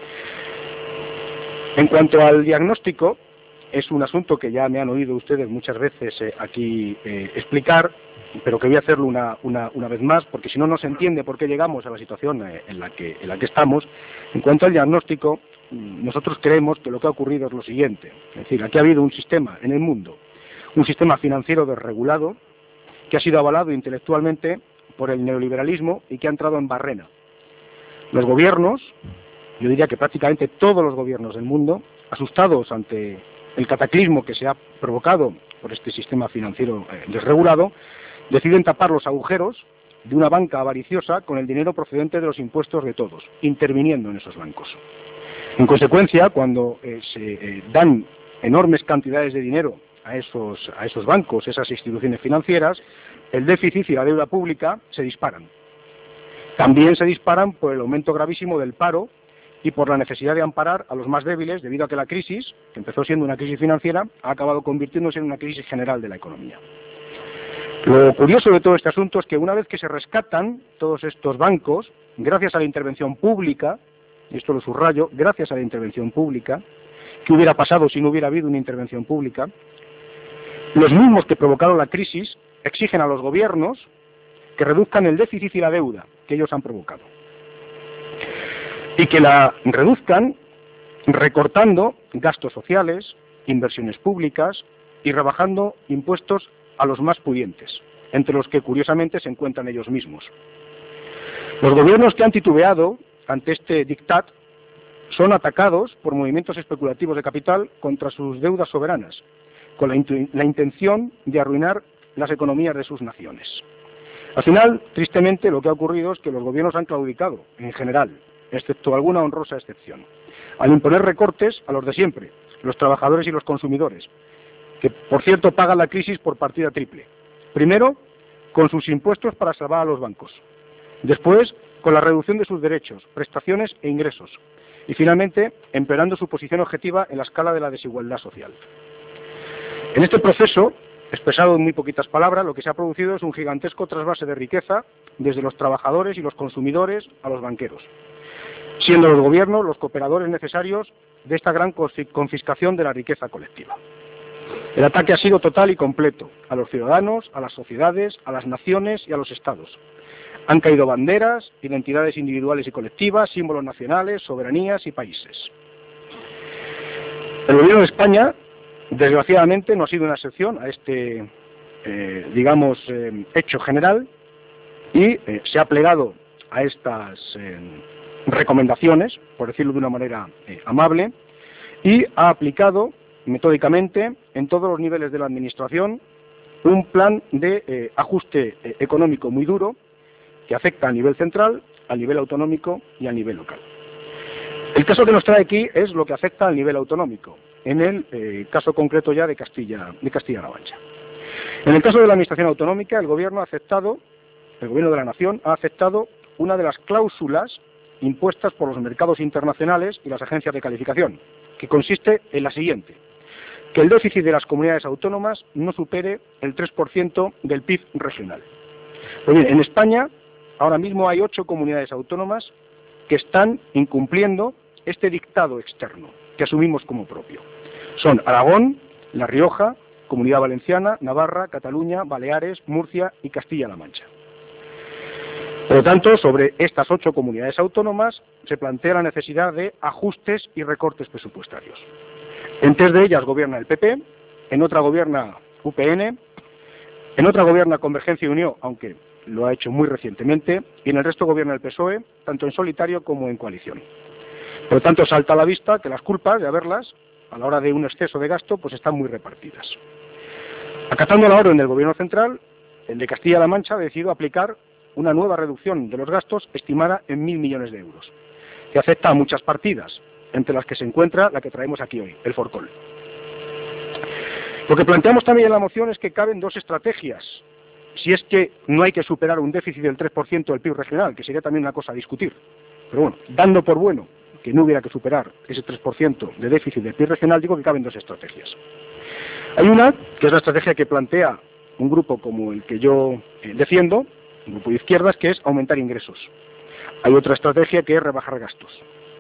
En cuanto al diagnóstico, es un asunto que ya me han oído ustedes muchas veces eh, aquí eh, explicar, pero que voy a hacerlo una, una, una vez más, porque si no, no se entiende por qué llegamos a la situación eh, en, la que, en la que estamos. En cuanto al diagnóstico, nosotros creemos que lo que ha ocurrido es lo siguiente. Es decir, aquí ha habido un sistema en el mundo, un sistema financiero desregulado, que ha sido avalado intelectualmente por el neoliberalismo y que ha entrado en barrena. Los gobiernos, yo diría que prácticamente todos los gobiernos del mundo, asustados ante el cataclismo que se ha provocado por este sistema financiero eh, desregulado, deciden tapar los agujeros de una banca avariciosa con el dinero procedente de los impuestos de todos, interviniendo en esos bancos. En consecuencia, cuando eh, se eh, dan enormes cantidades de dinero a esos, a esos bancos, esas instituciones financieras, el déficit y la deuda pública se disparan. También se disparan por el aumento gravísimo del paro y por la necesidad de amparar a los más débiles debido a que la crisis, que empezó siendo una crisis financiera, ha acabado convirtiéndose en una crisis general de la economía. Lo curioso de todo este asunto es que una vez que se rescatan todos estos bancos, gracias a la intervención pública, y esto lo subrayo, gracias a la intervención pública, ¿qué hubiera pasado si no hubiera habido una intervención pública? Los mismos que provocaron la crisis exigen a los gobiernos que reduzcan el déficit y la deuda que ellos han provocado. Y que la reduzcan recortando gastos sociales, inversiones públicas y rebajando impuestos a los más pudientes, entre los que curiosamente se encuentran ellos mismos. Los gobiernos que han titubeado ante este dictat son atacados por movimientos especulativos de capital contra sus deudas soberanas, con la, la intención de arruinar las economías de sus naciones. Al final, tristemente, lo que ha ocurrido es que los gobiernos han claudicado, en general, excepto alguna honrosa excepción, al imponer recortes a los de siempre, los trabajadores y los consumidores, que, por cierto, pagan la crisis por partida triple. Primero, con sus impuestos para salvar a los bancos. Después, con la reducción de sus derechos, prestaciones e ingresos. Y finalmente, empeorando su posición objetiva en la escala de la desigualdad social. En este proceso, expresado en muy poquitas palabras, lo que se ha producido es un gigantesco trasvase de riqueza desde los trabajadores y los consumidores a los banqueros, siendo los gobiernos los cooperadores necesarios de esta gran confiscación de la riqueza colectiva. El ataque ha sido total y completo a los ciudadanos, a las sociedades, a las naciones y a los estados. Han caído banderas, identidades individuales y colectivas, símbolos nacionales, soberanías y países. El gobierno de España, desgraciadamente, no ha sido una excepción a este, eh, digamos, eh, hecho general y eh, se ha plegado a estas eh, recomendaciones, por decirlo de una manera eh, amable, y ha aplicado metódicamente en todos los niveles de la administración un plan de eh, ajuste eh, económico muy duro que afecta a nivel central, a nivel autonómico y a nivel local. El caso que nos trae aquí es lo que afecta al nivel autonómico, en el eh, caso concreto ya de Castilla, de Castilla-La Mancha. En el caso de la Administración Autonómica, el Gobierno ha aceptado, el Gobierno de la Nación ha aceptado una de las cláusulas impuestas por los mercados internacionales y las agencias de calificación, que consiste en la siguiente: que el déficit de las comunidades autónomas no supere el tres por ciento del P I B regional. Pues bien, en España ahora mismo hay ocho comunidades autónomas que están incumpliendo este dictado externo, que asumimos como propio. Son Aragón, La Rioja, Comunidad Valenciana, Navarra, Cataluña, Baleares, Murcia y Castilla-La Mancha. Por lo tanto, sobre estas ocho comunidades autónomas se plantea la necesidad de ajustes y recortes presupuestarios. En tres de ellas gobierna el P P, en otra gobierna U P N, en otra gobierna Convergencia y Unión, aunque lo ha hecho muy recientemente, y en el resto gobierna el P S O E, tanto en solitario como en coalición. Por lo tanto, salta a la vista que las culpas de haberlas, a la hora de un exceso de gasto, pues están muy repartidas. Acatando la orden del Gobierno central, el de Castilla-La Mancha ha decidido aplicar una nueva reducción de los gastos estimada en mil millones de euros, que afecta a muchas partidas, entre las que se encuentra la que traemos aquí hoy, el Forcol. Lo que planteamos también en la moción es que caben dos estrategias, si es que no hay que superar un déficit del tres por ciento del P I B regional, que sería también una cosa a discutir. Pero bueno, dando por bueno que no hubiera que superar ese tres por ciento de déficit del P I B regional, digo que caben dos estrategias. Hay una, que es la estrategia que plantea un grupo como el que yo eh, defiendo, un grupo de izquierdas, que es aumentar ingresos. Hay otra estrategia que es rebajar gastos.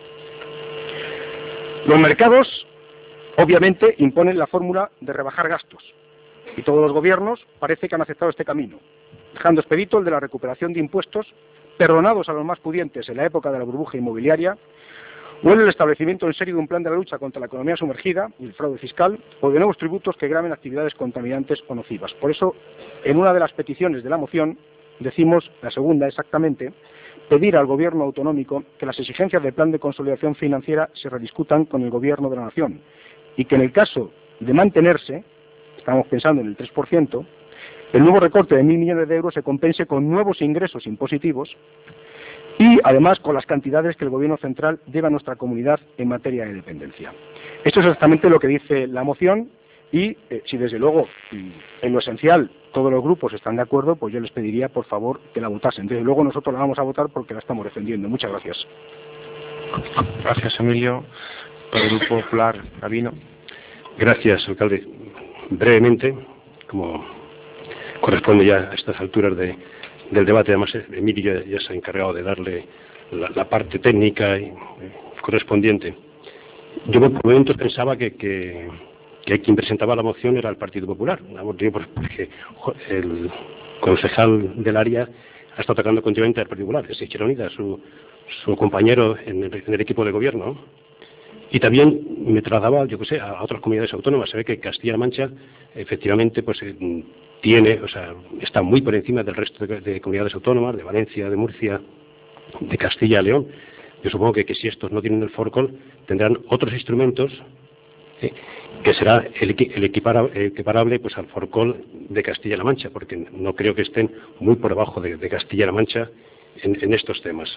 Los mercados, obviamente, imponen la fórmula de rebajar gastos, y todos los gobiernos parece que han aceptado este camino, dejando expedito el de la recuperación de impuestos perdonados a los más pudientes en la época de la burbuja inmobiliaria, o en el establecimiento en serio de un plan de la lucha contra la economía sumergida y el fraude fiscal, o de nuevos tributos que graven actividades contaminantes o nocivas. Por eso, en una de las peticiones de la moción, decimos, la segunda exactamente, pedir al Gobierno autonómico que las exigencias del plan de consolidación financiera se rediscutan con el Gobierno de la Nación y que en el caso de mantenerse, estamos pensando en el tres por ciento, el nuevo recorte de mil millones de euros se compense con nuevos ingresos impositivos y además con las cantidades que el Gobierno central debe a nuestra comunidad en materia de dependencia. Esto es exactamente lo que dice la moción y eh, si desde luego en lo esencial todos los grupos están de acuerdo, pues yo les pediría por favor que la votasen. Desde luego nosotros la vamos a votar porque la estamos defendiendo. Muchas gracias. Gracias, Emilio. Por el Grupo Popular, Gabino. Gracias, alcalde. Brevemente, como corresponde ya a estas alturas de, del debate, además Emilio ya, ya se ha encargado de darle la, la parte técnica y, eh, correspondiente. Yo por momentos pensaba que, que, que quien presentaba la moción era el Partido Popular, porque el concejal del área ha estado atacando continuamente al Partido Popular, es Izquierda Unida, su, su compañero en el, en el equipo de gobierno. Y también me trasladaba, yo qué sé, a otras comunidades autónomas. Se ve que Castilla-La Mancha, efectivamente, pues eh, tiene, o sea, está muy por encima del resto de, de comunidades autónomas, de Valencia, de Murcia de Castilla y León. Yo supongo que, que si estos no tienen el Forcol, tendrán otros instrumentos eh, que será el, el equipara, equiparable pues al Forcol de Castilla-La Mancha, porque no creo que estén muy por debajo de, de Castilla-La Mancha en, en estos temas.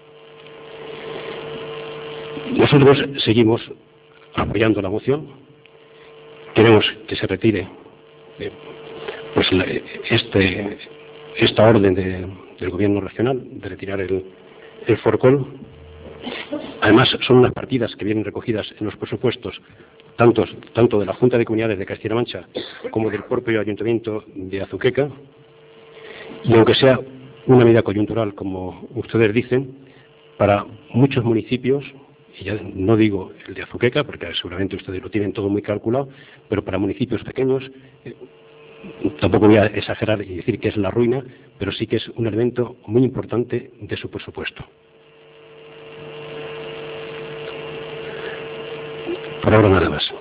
Nosotros seguimos apoyando la moción. Queremos que se retire eh, pues la, este, esta orden de, del Gobierno regional de retirar el, el Forcol. Además, son unas partidas que vienen recogidas en los presupuestos tanto, tanto de la Junta de Comunidades de Castilla-La Mancha como del propio Ayuntamiento de Azuqueca, y aunque sea una medida coyuntural, como ustedes dicen, para muchos municipios, y ya no digo el de Azuqueca, porque seguramente ustedes lo tienen todo muy calculado, pero para municipios pequeños, eh, tampoco voy a exagerar y decir que es la ruina, pero sí que es un elemento muy importante de su presupuesto. Por ahora nada más.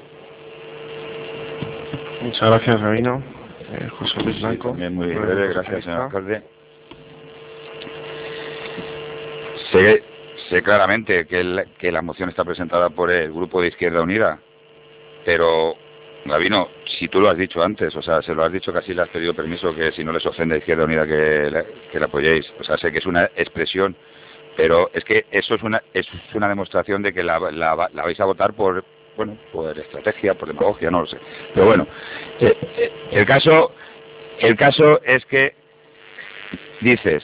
Muchas gracias, Rabino. Eh, José Luis Blanco. Sí, también muy breve, gracias, señor alcalde. Sé, sé claramente que, el, que la moción está presentada por el Grupo de Izquierda Unida, pero, Rabino, si tú lo has dicho antes, o sea, se lo has dicho, casi le has pedido permiso, que si no les ofende a Izquierda Unida que la, que la apoyéis. O sea, sé que es una expresión, pero es que eso es una es una demostración de que la, la, la vais a votar por, bueno, por estrategia, por demagogia, no lo sé. Pero bueno, eh, eh, el caso el caso es que dices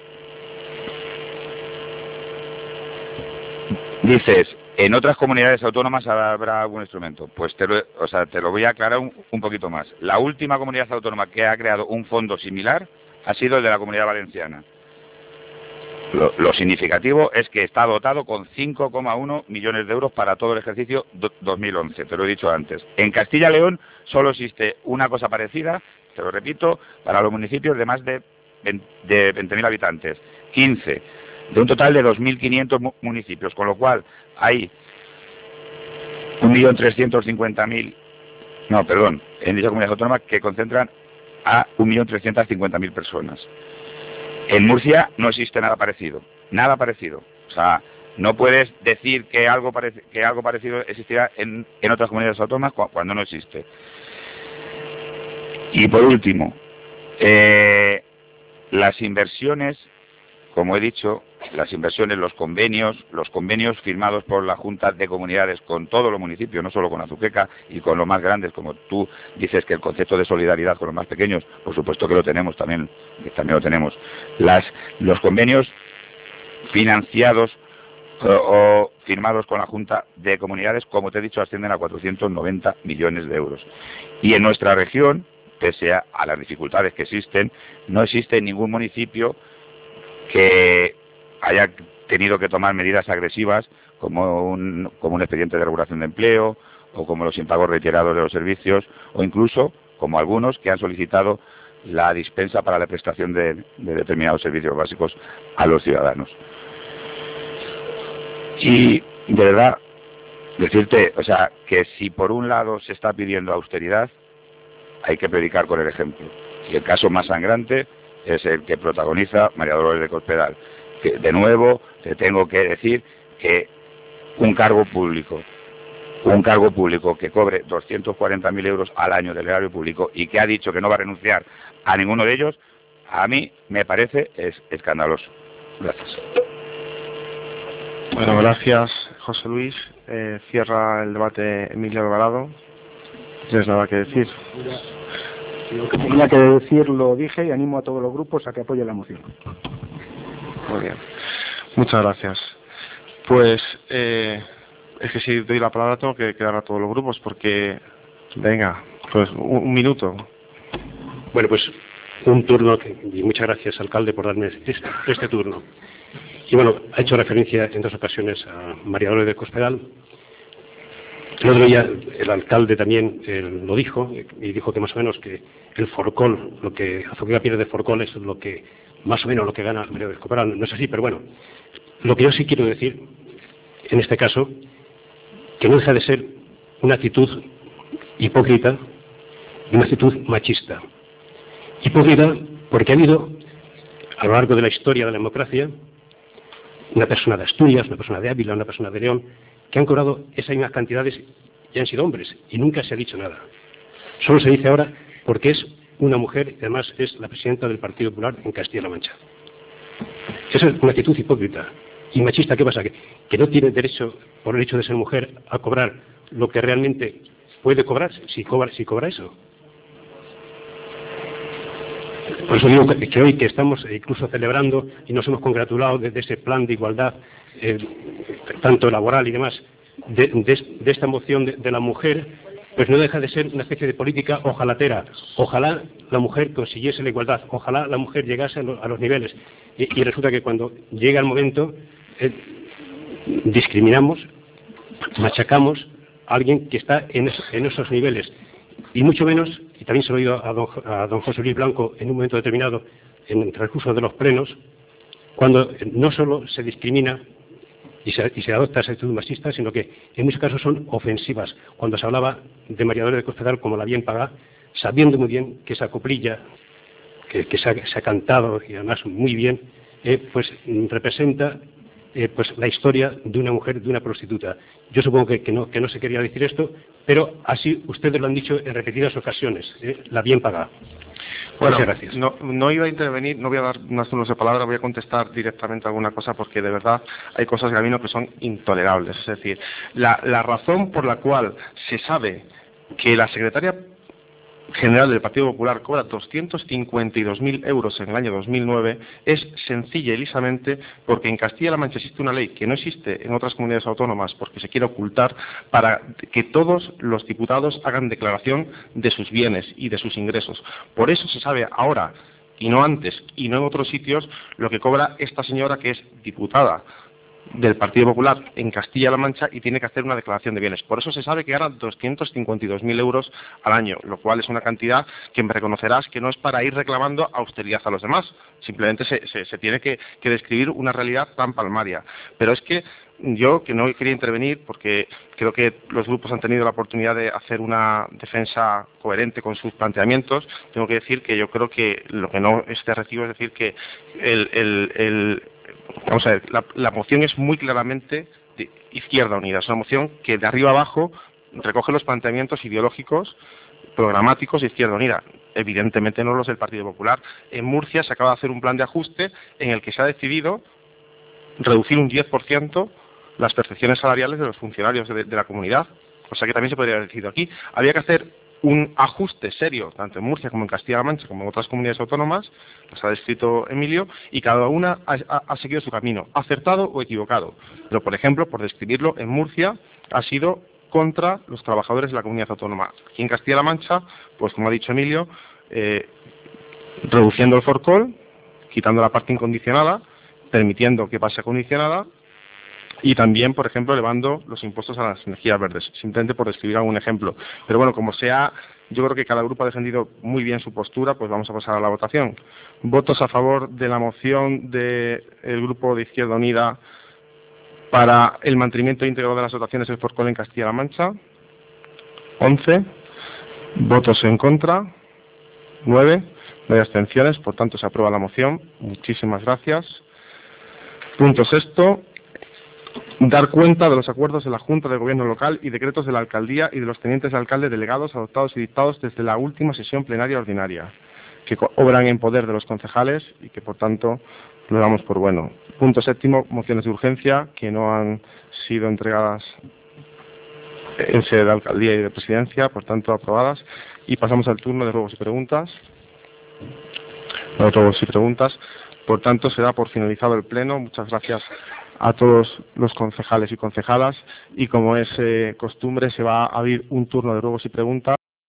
dices en otras comunidades autónomas habrá algún instrumento. Pues te lo, o sea, te lo voy a aclarar un, un poquito más. La última comunidad autónoma que ha creado un fondo similar ha sido el de la Comunidad Valenciana. Lo, lo significativo es que está dotado con cinco coma uno millones de euros para todo el ejercicio dos mil once, te lo he dicho antes. En Castilla y León solo existe una cosa parecida, te lo repito, para los municipios de más de veinte mil habitantes, quince, de un total de dos mil quinientos municipios, con lo cual hay un millón trescientos cincuenta mil, no, perdón, en dicha comunidad autónoma que concentran a un millón trescientos cincuenta mil personas. En Murcia no existe nada parecido, nada parecido. O sea, no puedes decir que algo, parec que algo parecido existirá en, en otras comunidades autónomas cu cuando no existe. Y por último, eh, las inversiones, como he dicho, las inversiones, los convenios, los convenios firmados por la Junta de Comunidades con todos los municipios, no solo con Azuqueca y con los más grandes, como tú dices que el concepto de solidaridad con los más pequeños, por supuesto que lo tenemos también, que también lo tenemos. Las, los convenios financiados o, o firmados con la Junta de Comunidades, como te he dicho, ascienden a cuatrocientos noventa millones de euros. Y en nuestra región, pese a, a las dificultades que existen, no existe ningún municipio que haya tenido que tomar medidas agresivas como un, como un expediente de regulación de empleo o como los impagos reiterados de los servicios o incluso como algunos que han solicitado la dispensa para la prestación de, de determinados servicios básicos a los ciudadanos. Y de verdad decirte, o sea, que si por un lado se está pidiendo austeridad, hay que predicar con el ejemplo. Y el caso más sangrante es el que protagoniza María Dolores de Cospedal. Que, de nuevo, te tengo que decir que un cargo público, un cargo público que cobre doscientos cuarenta mil euros al año del erario público y que ha dicho que no va a renunciar a ninguno de ellos, a mí me parece es escandaloso. Gracias. Bueno, gracias, José Luis. Eh, cierra el debate Emilio Alvarado. ¿Tienes nada que decir? Lo que tenía que decir lo dije y animo a todos los grupos a que apoyen la moción. Muy bien. Muchas gracias. Pues eh, es que si doy la palabra tengo que quedar a todos los grupos porque, venga, pues un, un minuto. Bueno, pues un turno, y muchas gracias, alcalde, por darme este, este turno. Y bueno, ha hecho referencia en dos ocasiones a María Dolores de Cospedal. El otro día el alcalde también eh, lo dijo, y dijo que más o menos que el Forcol, lo que Azuqueca pierde de Forcol es lo que, más o menos lo que gana María de Cospedal. No es así, pero bueno, lo que yo sí quiero decir, en este caso, que no deja de ser una actitud hipócrita y una actitud machista. Hipócrita porque ha habido, a lo largo de la historia de la democracia, una persona de Asturias, una persona de Ávila, una persona de León, que han cobrado esas mismas cantidades y han sido hombres, y nunca se ha dicho nada. Solo se dice ahora porque es una mujer y además es la presidenta del Partido Popular en Castilla-La Mancha. Esa es una actitud hipócrita y machista. ¿Qué pasa? Que, que no tiene derecho, por el hecho de ser mujer, a cobrar lo que realmente puede cobrar, si cobra, si cobra eso. Por eso digo que, que hoy que estamos incluso celebrando y nos hemos congratulado de, de ese plan de igualdad, eh, tanto laboral y demás, de, de, de esta moción de, de la mujer, pues no deja de ser una especie de política ojalatera. Ojalá la mujer consiguiese la igualdad, ojalá la mujer llegase a, lo, a los niveles. Y, y resulta que cuando llega el momento, eh, discriminamos, machacamos a alguien que está en, es, en esos niveles. Y mucho menos, y también se lo he oído a don, a don José Luis Blanco en un momento determinado, en el transcurso de los plenos, cuando no solo se discrimina y se, y se adopta esa actitud machista, sino que en muchos casos son ofensivas. Cuando se hablaba de María Dolores de Cospedal como la bien pagada, sabiendo muy bien que esa coplilla que, que se, ha, se ha cantado y además muy bien, eh, pues representa eh, pues la historia de una mujer, de una prostituta. Yo supongo que, que, no, que no se quería decir esto, pero así ustedes lo han dicho en repetidas ocasiones, eh, la bien pagada. Bueno, Muchas gracias. No, no iba a intervenir, no voy a dar unos turnos de palabra, voy a contestar directamente alguna cosa porque de verdad hay cosas, Gabino, que son intolerables. Es decir, la, la razón por la cual se sabe que la secretaria general del Partido Popular cobra doscientos cincuenta y dos mil euros en el año dos mil nueve es sencilla y lisamente porque en Castilla-La Mancha existe una ley que no existe en otras comunidades autónomas porque se quiere ocultar para que todos los diputados hagan declaración de sus bienes y de sus ingresos. Por eso se sabe ahora y no antes y no en otros sitios lo que cobra esta señora que es diputada del Partido Popular en Castilla-La Mancha y tiene que hacer una declaración de bienes. Por eso se sabe que gana doscientos cincuenta y dos mil euros al año, lo cual es una cantidad que me reconocerás que no es para ir reclamando austeridad a los demás. Simplemente se, se, se tiene que, que describir una realidad tan palmaria. Pero es que yo, que no quería intervenir porque creo que los grupos han tenido la oportunidad de hacer una defensa coherente con sus planteamientos, tengo que decir que yo creo que lo que no es de recibo es decir que el... el, el Vamos a ver, la, la moción es muy claramente de Izquierda Unida, es una moción que de arriba abajo recoge los planteamientos ideológicos, programáticos de Izquierda Unida, evidentemente no los del Partido Popular. En Murcia se acaba de hacer un plan de ajuste en el que se ha decidido reducir un diez por ciento las percepciones salariales de los funcionarios de, de la comunidad, cosa que también se podría haber decidido aquí. Había que hacer un ajuste serio, tanto en Murcia como en Castilla-La Mancha, como en otras comunidades autónomas, las ha descrito Emilio, y cada una ha, ha, ha seguido su camino, acertado o equivocado. Pero, por ejemplo, por describirlo, en Murcia ha sido contra los trabajadores de la comunidad autónoma. Aquí en Castilla-La Mancha, pues como ha dicho Emilio, eh, reduciendo el forcol, quitando la parte incondicionada, permitiendo que pase a condicionada, y también, por ejemplo, elevando los impuestos a las energías verdes, simplemente por describir algún ejemplo. Pero bueno, como sea, yo creo que cada grupo ha defendido muy bien su postura, pues vamos a pasar a la votación. Votos a favor de la moción del Grupo de Izquierda Unida para el mantenimiento íntegro de las dotaciones del forcol en Castilla-La Mancha. once. Votos en contra. nueve. No hay abstenciones, por tanto se aprueba la moción. Muchísimas gracias. Punto sexto. Dar cuenta de los acuerdos de la Junta de Gobierno Local y decretos de la Alcaldía y de los tenientes de alcalde delegados, adoptados y dictados desde la última sesión plenaria ordinaria, que obran en poder de los concejales y que, por tanto, lo damos por bueno. Punto séptimo, mociones de urgencia que no han sido entregadas en sede de Alcaldía y de Presidencia, por tanto, aprobadas. Y pasamos al turno de ruegos y preguntas. No hay ruegos y preguntas. Por tanto, se da por finalizado el Pleno. Muchas gracias a todos los concejales y concejalas, y como es eh, costumbre se va a abrir un turno de ruegos y preguntas.